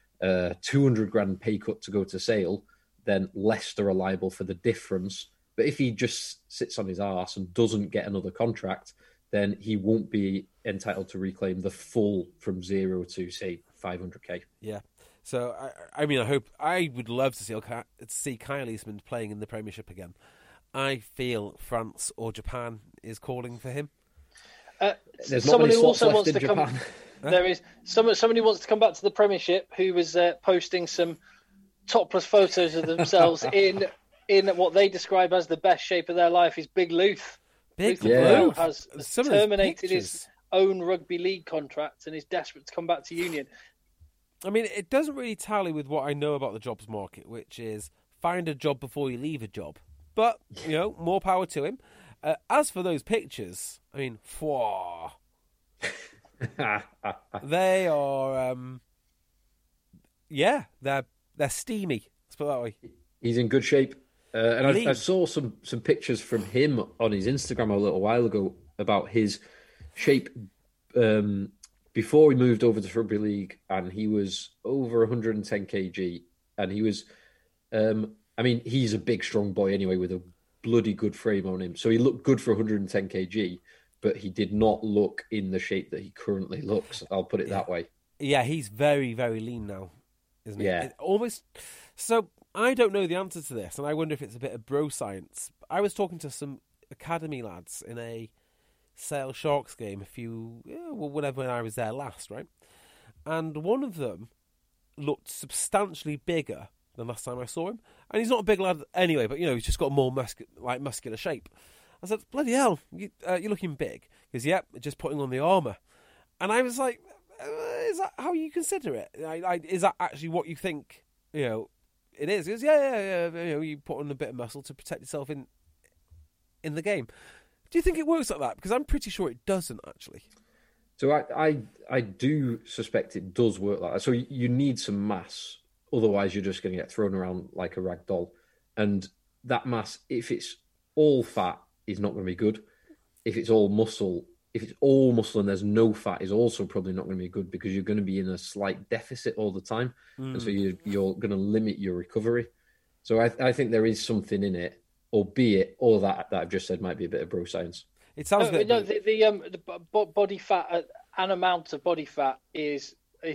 200 grand pay cut to go to Sale, then Leicester are liable for the difference. But if he just sits on his arse and doesn't get another contract, then he won't be entitled to reclaim the full from 0 to, say, 500k. Yeah. So, I would love to see Kyle Eastman playing in the Premiership again. I feel France or Japan is calling for him. There's someone who also wants to come. There is somebody wants to come back to the Premiership who was posting some topless photos of themselves in what they describe as the best shape of their life. Is Big Luth. Big Luth has terminated his own rugby league contract and is desperate to come back to Union. I mean, it doesn't really tally with what I know about the jobs market, which is find a job before you leave a job. But, more power to him. As for those pictures, I mean, they are, they're steamy. Let's put it that way. He's in good shape. And I saw some pictures from him on his Instagram a little while ago about his shape before he moved over to Rugby League, and he was over 110 kg, and he was, he's a big, strong boy anyway with a bloody good frame on him. So he looked good for 110 kg, but he did not look in the shape that he currently looks. I'll put it that way. Yeah, he's very, very lean now, isn't he? Yeah. Almost. So I don't know the answer to this, and I wonder if it's a bit of bro science. I was talking to some academy lads in a Sale Sharks game whenever when I was there last, right? And one of them looked substantially bigger than last time I saw him. And he's not a big lad anyway, but, he's just got a more muscular shape. I said, bloody hell, you're looking big. He goes, yeah, just putting on the armour. And I was like, is that how you consider it? Is that actually what you think, it is? He goes, yeah. You put on a bit of muscle to protect yourself in the game. Do you think it works like that? Because I'm pretty sure it doesn't, actually. So I do suspect it does work like that. So you need some mass. Otherwise, you're just going to get thrown around like a rag doll. And that mass, if it's all fat, is not going to be good. If it's all muscle and there's no fat, is also probably not going to be good because you're going to be in a slight deficit all the time. And so you're going to limit your recovery. So I think there is something in it, albeit all that I've just said might be a bit of bro science. It sounds the body fat, an amount of body fat it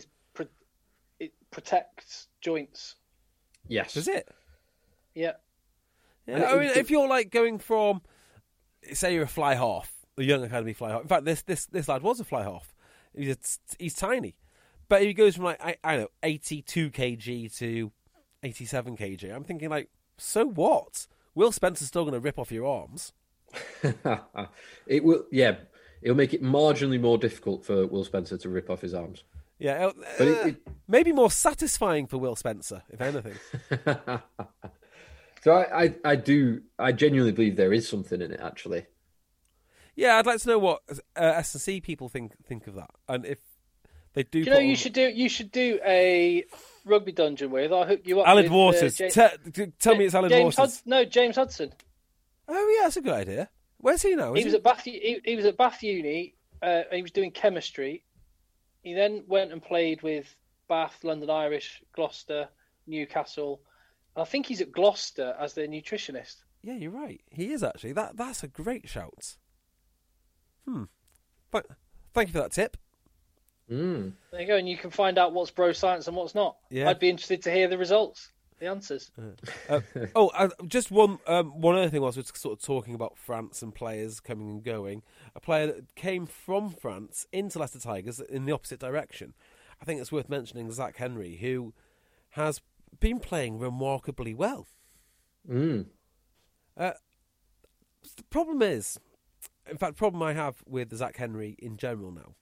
protects joints. Yes. Does it? Yeah. I mean, if you're like going from, say, you're a fly half, a young academy fly half. In fact, this lad was a fly half. He's tiny, but he goes from I don't know 82 kg to 87 kg. I'm thinking like, so what? Will Spencer's still going to rip off your arms? It will. Yeah, it'll make it marginally more difficult for Will Spencer to rip off his arms. Yeah, but maybe more satisfying for Will Spencer, if anything. So I genuinely believe there is something in it, actually. Yeah, I'd like to know what S&C people think of that, and if they do. You should do a rugby dungeon with. I'll hook you up. Alan with, Waters. Tell me it's Alan Waters. James Hudson. Oh yeah, that's a good idea. Where's he now? He was at Bath. He was at Bath Uni. He was doing chemistry. He then went and played with Bath, London Irish, Gloucester, Newcastle. And I think he's at Gloucester as their nutritionist. Yeah, you're right. He is actually. That's a great shout. Thank you for that tip. There you go, and you can find out what's bro science and what's not. Yeah. I'd be interested to hear the results, the answers. Just one other thing whilst we're sort of talking about France and players coming and going. A player that came from France into Leicester Tigers in the opposite direction. I think it's worth mentioning Zach Henry, who has been playing remarkably well. The problem is, in fact, the problem I have with Zach Henry in general now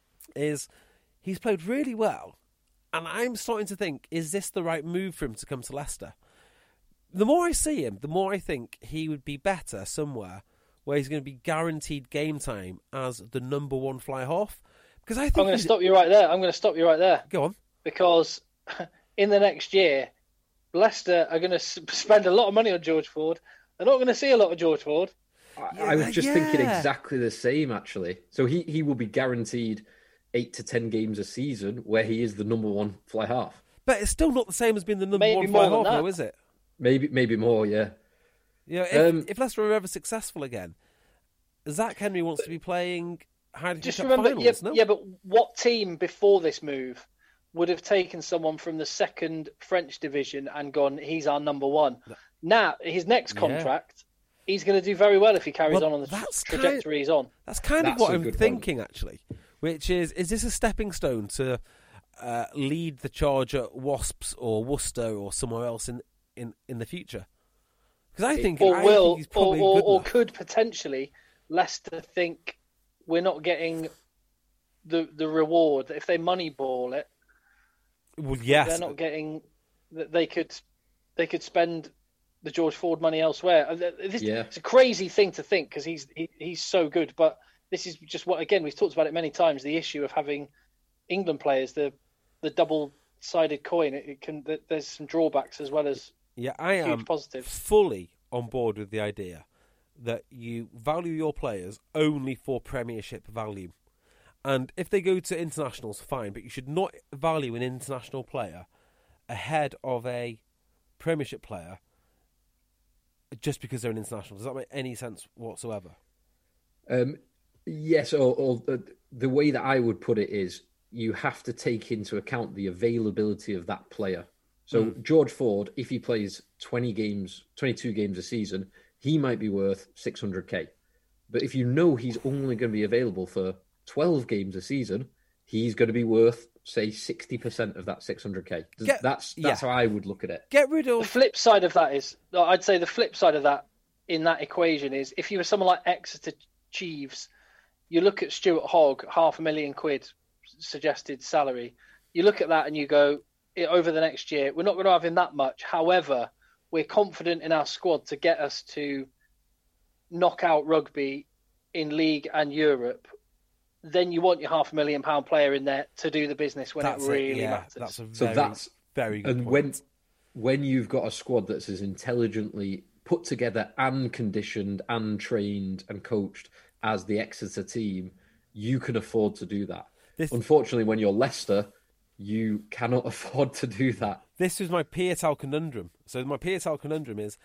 is he's played really well, and I'm starting to think, is this the right move for him to come to Leicester? The more I see him, the more I think he would be better somewhere where he's going to be guaranteed game time as the number one fly half. Because I think I'm going to stop you right there. Go on. Because in the next year, Leicester are going to spend a lot of money on George Ford. They're not going to see a lot of George Ford. I was just thinking exactly the same, actually. So he will be guaranteed 8 to 10 games a season where he is the number one fly half. But it's still not the same as being the number one fly half, though, is it? Maybe more, yeah. Yeah, if Leicester are ever successful again, Zach Henry wants to be playing Heineken Cup finals, no? Yeah, but what team before this move would have taken someone from the second French division and gone, he's our number one? Now, his next contract, he's going to do very well if he carries on the trajectory he's on. That's of what I'm thinking, actually, which is this a stepping stone to lead the charge at Wasps or Worcester or somewhere else in the future? Because I think he's probably good enough. Could potentially Leicester think we're not getting the reward if they moneyball it. Well, yes, they're not getting. They could spend the George Ford money elsewhere. It's a crazy thing to think because he's so good. But this is just what, again, we've talked about it many times. The issue of having England players, the double-sided coin. There's some drawbacks as well as I am huge positives. Fully on board with the idea that you value your players only for Premiership value. And if they go to internationals, fine, but you should not value an international player ahead of a Premiership player just because they're an international. Does that make any sense whatsoever? Yes, or the way that I would put it is you have to take into account the availability of that player. So George Ford, if he plays 22 games a season, he might be worth 600k. But if you know he's only going to be available for 12 games a season, he's going to be worth, say, 60% of that 600k. That's how I would look at it. Get rid of... The flip side of that is, I'd say the flip side of that in that equation is, if you were someone like Exeter Chiefs, you look at Stuart Hogg, £500,000 suggested salary. You look at that and you go, over the next year, we're not going to have him that much. However, we're confident in our squad to get us to knockout rugby in League and Europe. Then you want your £500,000 player in there to do the business when it really matters. That's a very good and point. When you've got a squad that's as intelligently put together and conditioned and trained and coached as the Exeter team, you can afford to do that. Unfortunately, when you're Leicester, you cannot afford to do that. This is my Pietau conundrum. So my Pietau conundrum is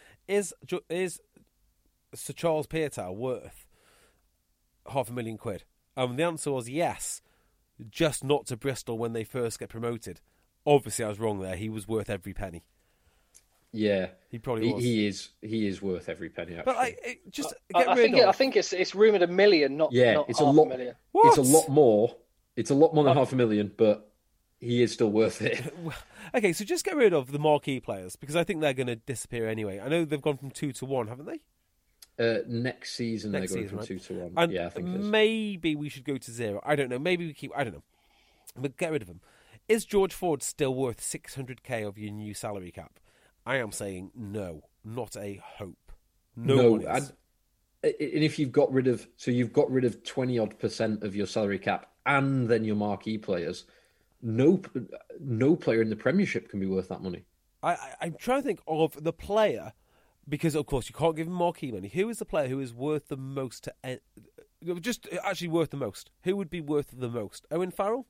Sir Charles Pietau worth £500,000? The answer was yes, just not to Bristol when they first get promoted. Obviously, I was wrong there. He was worth every penny. Yeah, he probably was. He is worth every penny. Actually, but I think it's rumoured $1 million, not it's half a lot. $1 million. It's a lot more. It's a lot more than £500,000, but he is still worth it. Okay, so just get rid of the marquee players because I think they're going to disappear anyway. I know they've gone from 2 to 1, haven't they? Next season they're going from 2 to 1. And yeah, I think maybe we should go to 0. I don't know. Maybe we keep. I don't know. But get rid of them. Is George Ford still worth 600k of your new salary cap? I am saying no, not a hope. No one is. And if you've got rid of 20% of your salary cap and then your marquee players, no player in the Premiership can be worth that money. I'm trying to think of the player, because of course you can't give him marquee money. Who is the player who is worth the most just actually worth the most? Who would be worth the most? Owen Farrell?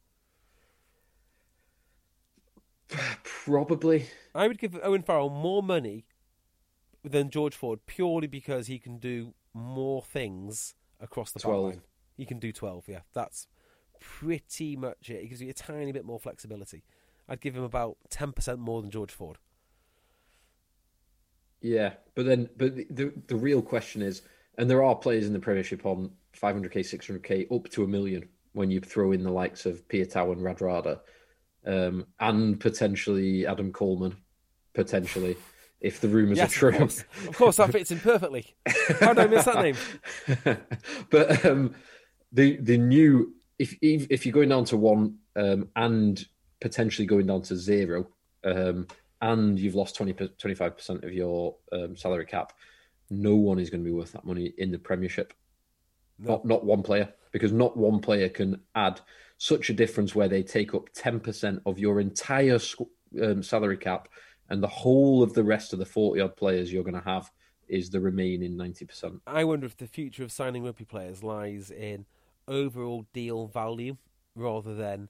Probably. I would give Owen Farrell more money than George Ford purely because he can do more things across the 12. line. He can do 12, yeah. That's pretty much it. He gives you a tiny bit more flexibility. I'd give him about 10% more than George Ford. Yeah, but the real question is, and there are players in the Premiership on 500k, 600k, up to $1 million when you throw in the likes of Pietau and Radradra. And potentially Adam Coleman, potentially, if the rumours are true. Of course, that fits in perfectly. How did I miss that name? But the new, if you're going down to 1 and potentially going down to 0, and you've lost 25% of your salary cap, no one is going to be worth that money in the Premiership. No. Not one player, because not one player can add such a difference where they take up 10% of your entire salary cap, and the whole of the rest of the 40-odd players you're going to have is the remaining 90%. I wonder if the future of signing rugby players lies in overall deal value rather than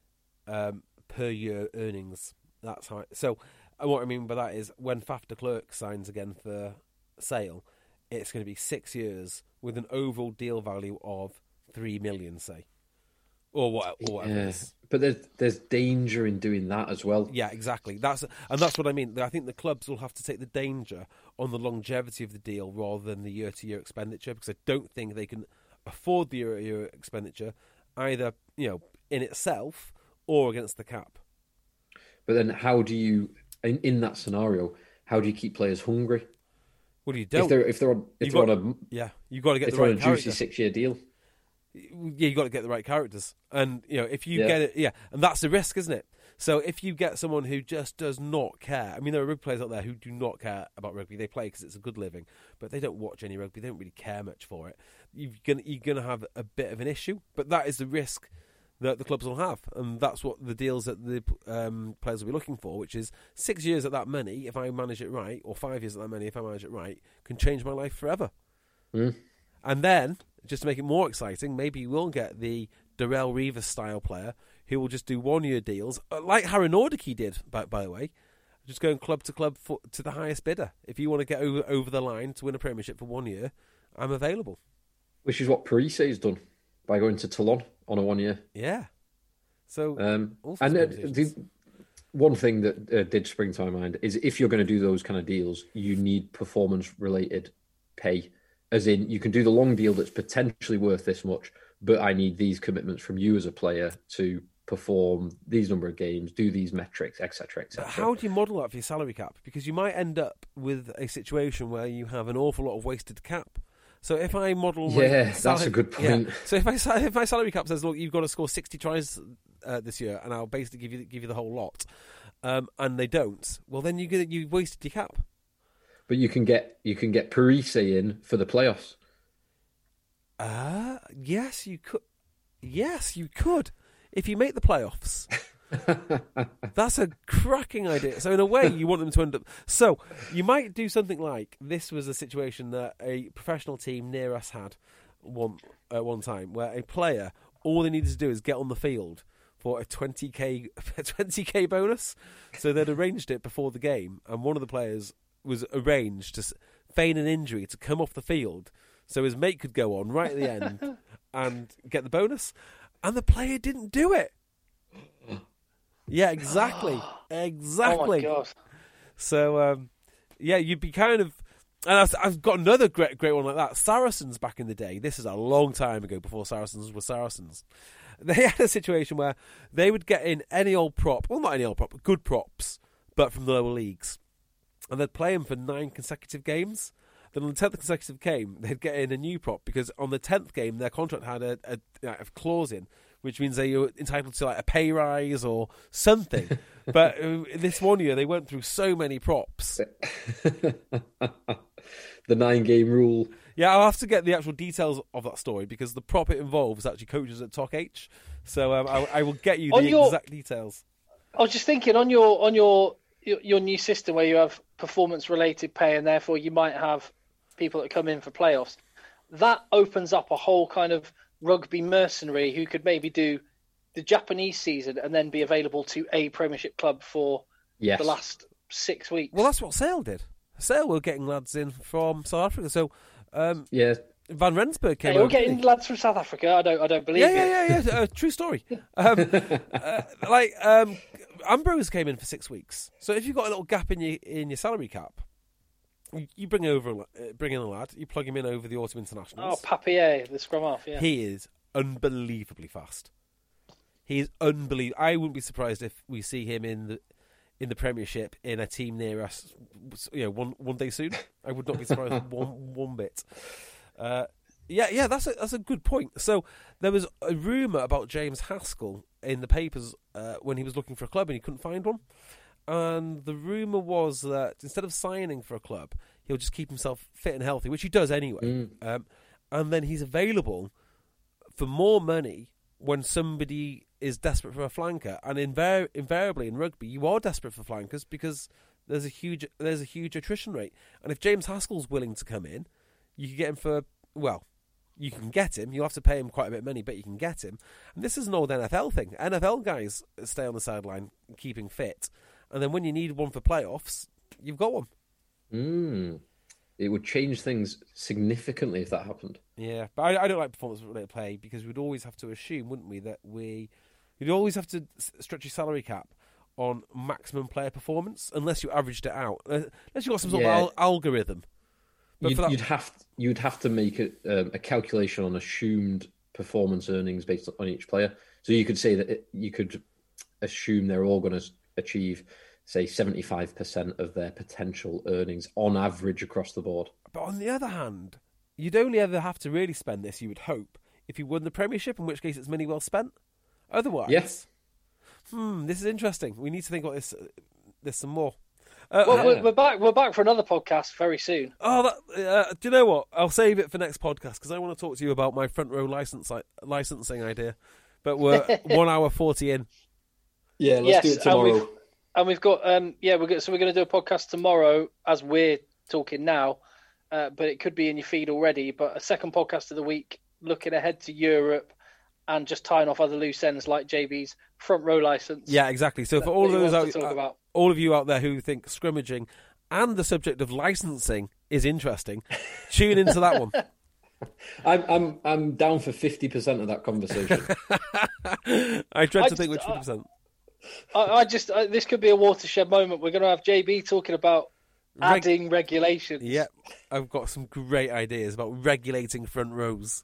per year earnings. That's how. So what I mean by that is when Faf de Klerk signs again for Sale, it's going to be 6 years with an overall deal value of 3 million, say. Or whatever it is. But there's danger in doing that as well. Yeah, exactly. That's what I mean. I think the clubs will have to take the danger on the longevity of the deal rather than the year-to-year expenditure, because I don't think they can afford the year-to-year expenditure either, in itself or against the cap. But then how do you, in that scenario, how do you keep players hungry? Well, you don't. If they're on a you've got to get the right character. Juicy 6-year deal. Yeah, you got to get the right characters, and if you get it, and that's the risk, isn't it? So if you get someone who just does not care, I mean, there are rugby players out there who do not care about rugby. They play because it's a good living, but they don't watch any rugby. They don't really care much for it. You're gonna have a bit of an issue, but that is the risk that the clubs will have, and that's what the deals that the players will be looking for, which is 6 years at that money, if I manage it right, or 5 years at that money, if I manage it right, can change my life forever. And then, just to make it more exciting, maybe you will get the Darrell Reeves style player who will just do 1 year deals, like Harry Nordicke did, by the way. just going club to club to the highest bidder. If you want to get over the line to win a Premiership for 1 year, I'm available. Which is what Parise has done by going to Toulon on a 1 year. Yeah. So, and the one thing that did spring to my mind is if you're going to do those kind of deals, you need performance-related pay. As in, you can do the long deal that's potentially worth this much, but I need these commitments from you as a player to perform these number of games, do these metrics, etc., etc. How do you model that for your salary cap? Because you might end up with a situation where you have an awful lot of wasted cap. So if I model, that's a good point. Yeah. So if my salary cap says, look, you've got to score 60 tries this year, and I'll basically give you the whole lot, and they don't, well then you wasted your cap. But you can get Parise in for the playoffs. Yes, you could. Yes, you could. If you make the playoffs, that's a cracking idea. So in a way, you want them to end up. So you might do something like this was a situation that a professional team near us had one time, where a player, all they needed to do is get on the field for a 20k bonus. So they'd arranged it before the game, and one of the players was arranged to feign an injury to come off the field, so his mate could go on right at the end and get the bonus. And the player didn't do it. Yeah, exactly. Exactly. Oh my God. So, you'd be kind of... And I've got another great one like that. Saracens back in the day. This is a long time ago, before Saracens were Saracens. They had a situation where they would get in any old prop. Well, not any old prop, but good props, but from the lower leagues. And they'd play them for 9 consecutive games. Then on the 10th consecutive game, they'd get in a new prop, because on the 10th game, their contract had a clause in, which means they were entitled to like a pay rise or something. But this 1 year, they went through so many props. The 9-game rule. Yeah, I'll have to get the actual details of that story, because the prop it involves actually coaches at Tok H. So I will get you the exact details. I was just thinking on your new system where you have performance-related pay, and therefore you might have people that come in for playoffs. That opens up a whole kind of rugby mercenary who could maybe do the Japanese season and then be available to a Premiership club for the last 6 weeks. Well, that's what Sale did. Sale were getting lads in from South Africa. So, Van Rensburg came over. We're getting lads from South Africa. I don't believe it. Yeah. True story. Ambrose came in for 6 weeks. So if you've got a little gap in your salary cap, you bring in a lad, you plug him in over the autumn internationals. Oh, Papier, the scrum half, yeah. He is unbelievably fast. He is unbelievable. I wouldn't be surprised if we see him in the Premiership in a team near us, one day soon. I would not be surprised one bit. That's a good point. So there was a rumour about James Haskell in the papers when he was looking for a club and he couldn't find one. And the rumour was that instead of signing for a club, he'll just keep himself fit and healthy, which he does anyway. And then he's available for more money when somebody is desperate for a flanker. And invariably in rugby, you are desperate for flankers because there's a huge attrition rate. And if James Haskell's willing to come in, you can get him for, you can get him. You'll have to pay him quite a bit of money, but you can get him. And this is an old NFL thing. NFL guys stay on the sideline keeping fit. And then when you need one for playoffs, you've got one. It would change things significantly if that happened. Yeah, but I don't like performance-related play because we'd always have to assume, wouldn't we, that you'd always have to stretch your salary cap on maximum player performance unless you averaged it out. Unless you got some sort of algorithm. But you'd have to make a calculation on assumed performance earnings based on each player. So you could say that you could assume they're all going to achieve, say, 75% of their potential earnings on average across the board. But on the other hand, you'd only ever have to really spend this, you would hope, if you won the Premiership, in which case it's money well spent. Otherwise, yes. This is interesting. We need to think about this some more. We're back for another podcast very soon. Oh, do you know what? I'll save it for next podcast because I want to talk to you about my front row licensing idea. But we're 1 hour 40 in. Yeah, let's do it tomorrow. And we've got we're going to do a podcast tomorrow as we're talking now, but it could be in your feed already. But a second podcast of the week, looking ahead to Europe and just tying off other loose ends like JB's front row license. Yeah, exactly. So for all of those all of you out there who think scrimmaging and the subject of licensing is interesting, tune into that one. I'm down for 50% of that conversation. I dread to think which 50%. This could be a watershed moment. We're going to have JB talking about adding regulations. Yeah, I've got some great ideas about regulating front rows.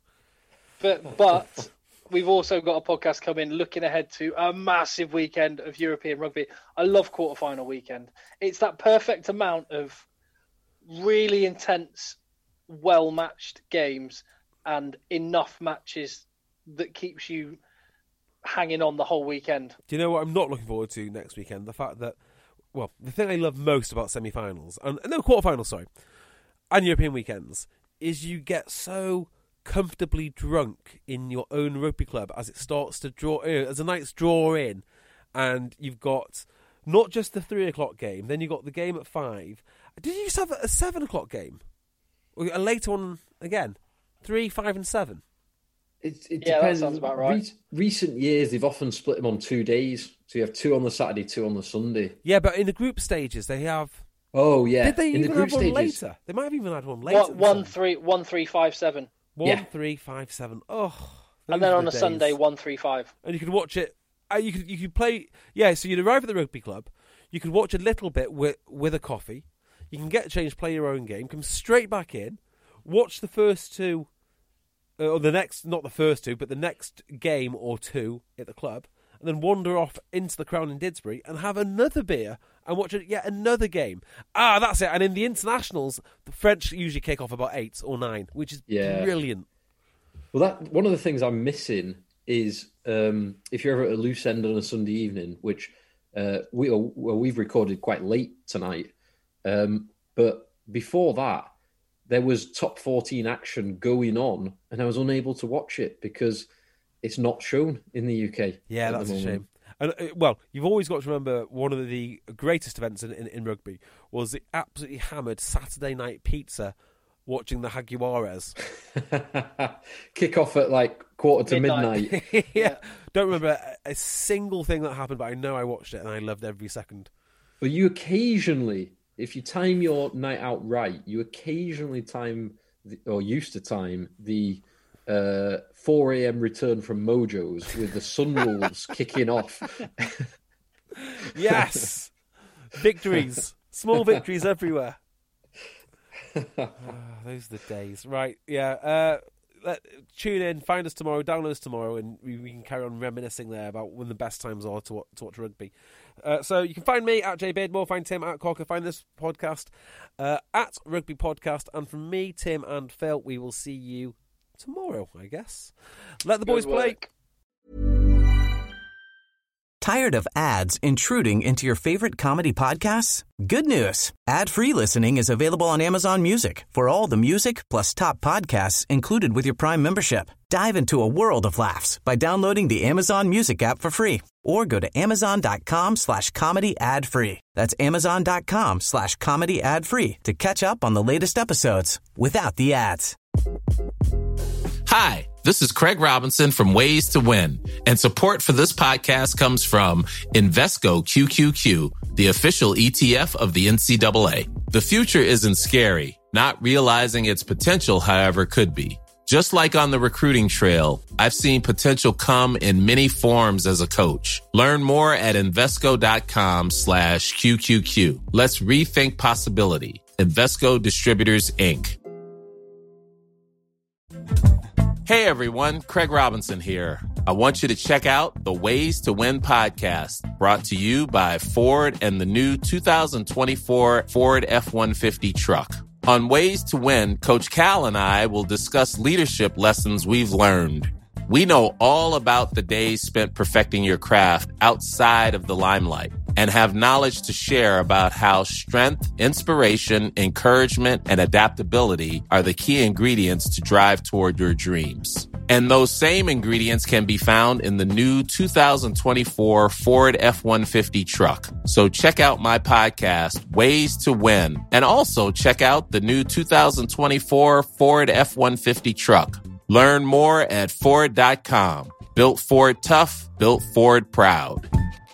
But we've also got a podcast coming looking ahead to a massive weekend of European rugby. I love quarterfinal weekend. It's that perfect amount of really intense, well-matched games and enough matches that keeps you hanging on the whole weekend. Do you know what I'm not looking forward to next weekend? The fact that, well, the thing I love most about semi-finals, quarterfinals, and European weekends, is you get so comfortably drunk in your own rugby club as it starts to draw, as the nights draw in, and you've got not just the 3 o'clock game, then you've got the game at 5. Did you just have a 7 o'clock game? Or a later one again? 3, 5 and 7? It That depends. sounds about right. Recent years, they've often split them on 2 days. So you have 2 on the Saturday, 2 on the Sunday. Yeah, but in the group stages, they have... Oh, yeah. Did they in even the group have one stages, later? They might have even had one later. 1, 3, 5, 7. 1, 3, 5, 7. Oh, and then on a Sunday, 1, 3, 5. And you could watch it. You could play. Yeah, so you'd arrive at the rugby club. You could watch a little bit with a coffee. You can get changed, play your own game, come straight back in, watch the first 2, or the next, not the first 2, but the next game or 2 at the club, and then wander off into the Crown in Didsbury and have another beer and watch yet another game. That's it. And in the internationals, the French usually kick off about 8 or 9, which is brilliant. Well, one of the things I'm missing is if you're ever at a loose end on a Sunday evening, which we've recorded quite late tonight, but before that, there was top 14 action going on, and I was unable to watch it because it's not shown in the UK. Yeah, that's a shame. And well, you've always got to remember one of the greatest events in rugby was the absolutely hammered Saturday night pizza watching the Jaguares. Kick off at like quarter to midnight. Yeah. Don't remember a single thing that happened, but I know I watched it and I loved every second. But you occasionally, if you time your night out right, you occasionally used to time the 4 a.m. return from Mojo's with the Sunwolves kicking off. Yes! Victories. Small victories everywhere. Those are the days. Right, yeah. Tune in, find us tomorrow, download us tomorrow, and we can carry on reminiscing there about when the best times are to watch rugby. So you can find me at Jay Beardmore, find Tim at Cocker, find this podcast at Rugby Podcast, and from me, Tim and Phil, we will see you tomorrow, I guess. Let the boys play. Tired of ads intruding into your favorite comedy podcasts? Good news. Ad-free listening is available on Amazon Music for all the music plus top podcasts included with your Prime membership. Dive into a world of laughs by downloading the Amazon Music app for free or go to amazon.com/comedy ad-free. That's amazon.com/comedy ad-free to catch up on the latest episodes without the ads. Hi, this is Craig Robinson from Ways to Win, and support for this podcast comes from Invesco QQQ, the official ETF of the NCAA. The future isn't scary. Not realizing its potential, however, could be. Just like on the recruiting trail, I've seen potential come in many forms as a coach. Learn more at Invesco.com/QQQ. Let's rethink possibility. Invesco Distributors, Inc. Hey everyone, Craig Robinson here. I want you to check out the Ways to Win podcast, brought to you by Ford and the new 2024 Ford F-150 truck. On Ways to Win, Coach Cal and I will discuss leadership lessons we've learned. We know all about the days spent perfecting your craft outside of the limelight and have knowledge to share about how strength, inspiration, encouragement, and adaptability are the key ingredients to drive toward your dreams. And those same ingredients can be found in the new 2024 Ford F-150 truck. So check out my podcast, Ways to Win, and also check out the new 2024 Ford F-150 truck. Learn more at Ford.com. Built Ford tough, built Ford proud.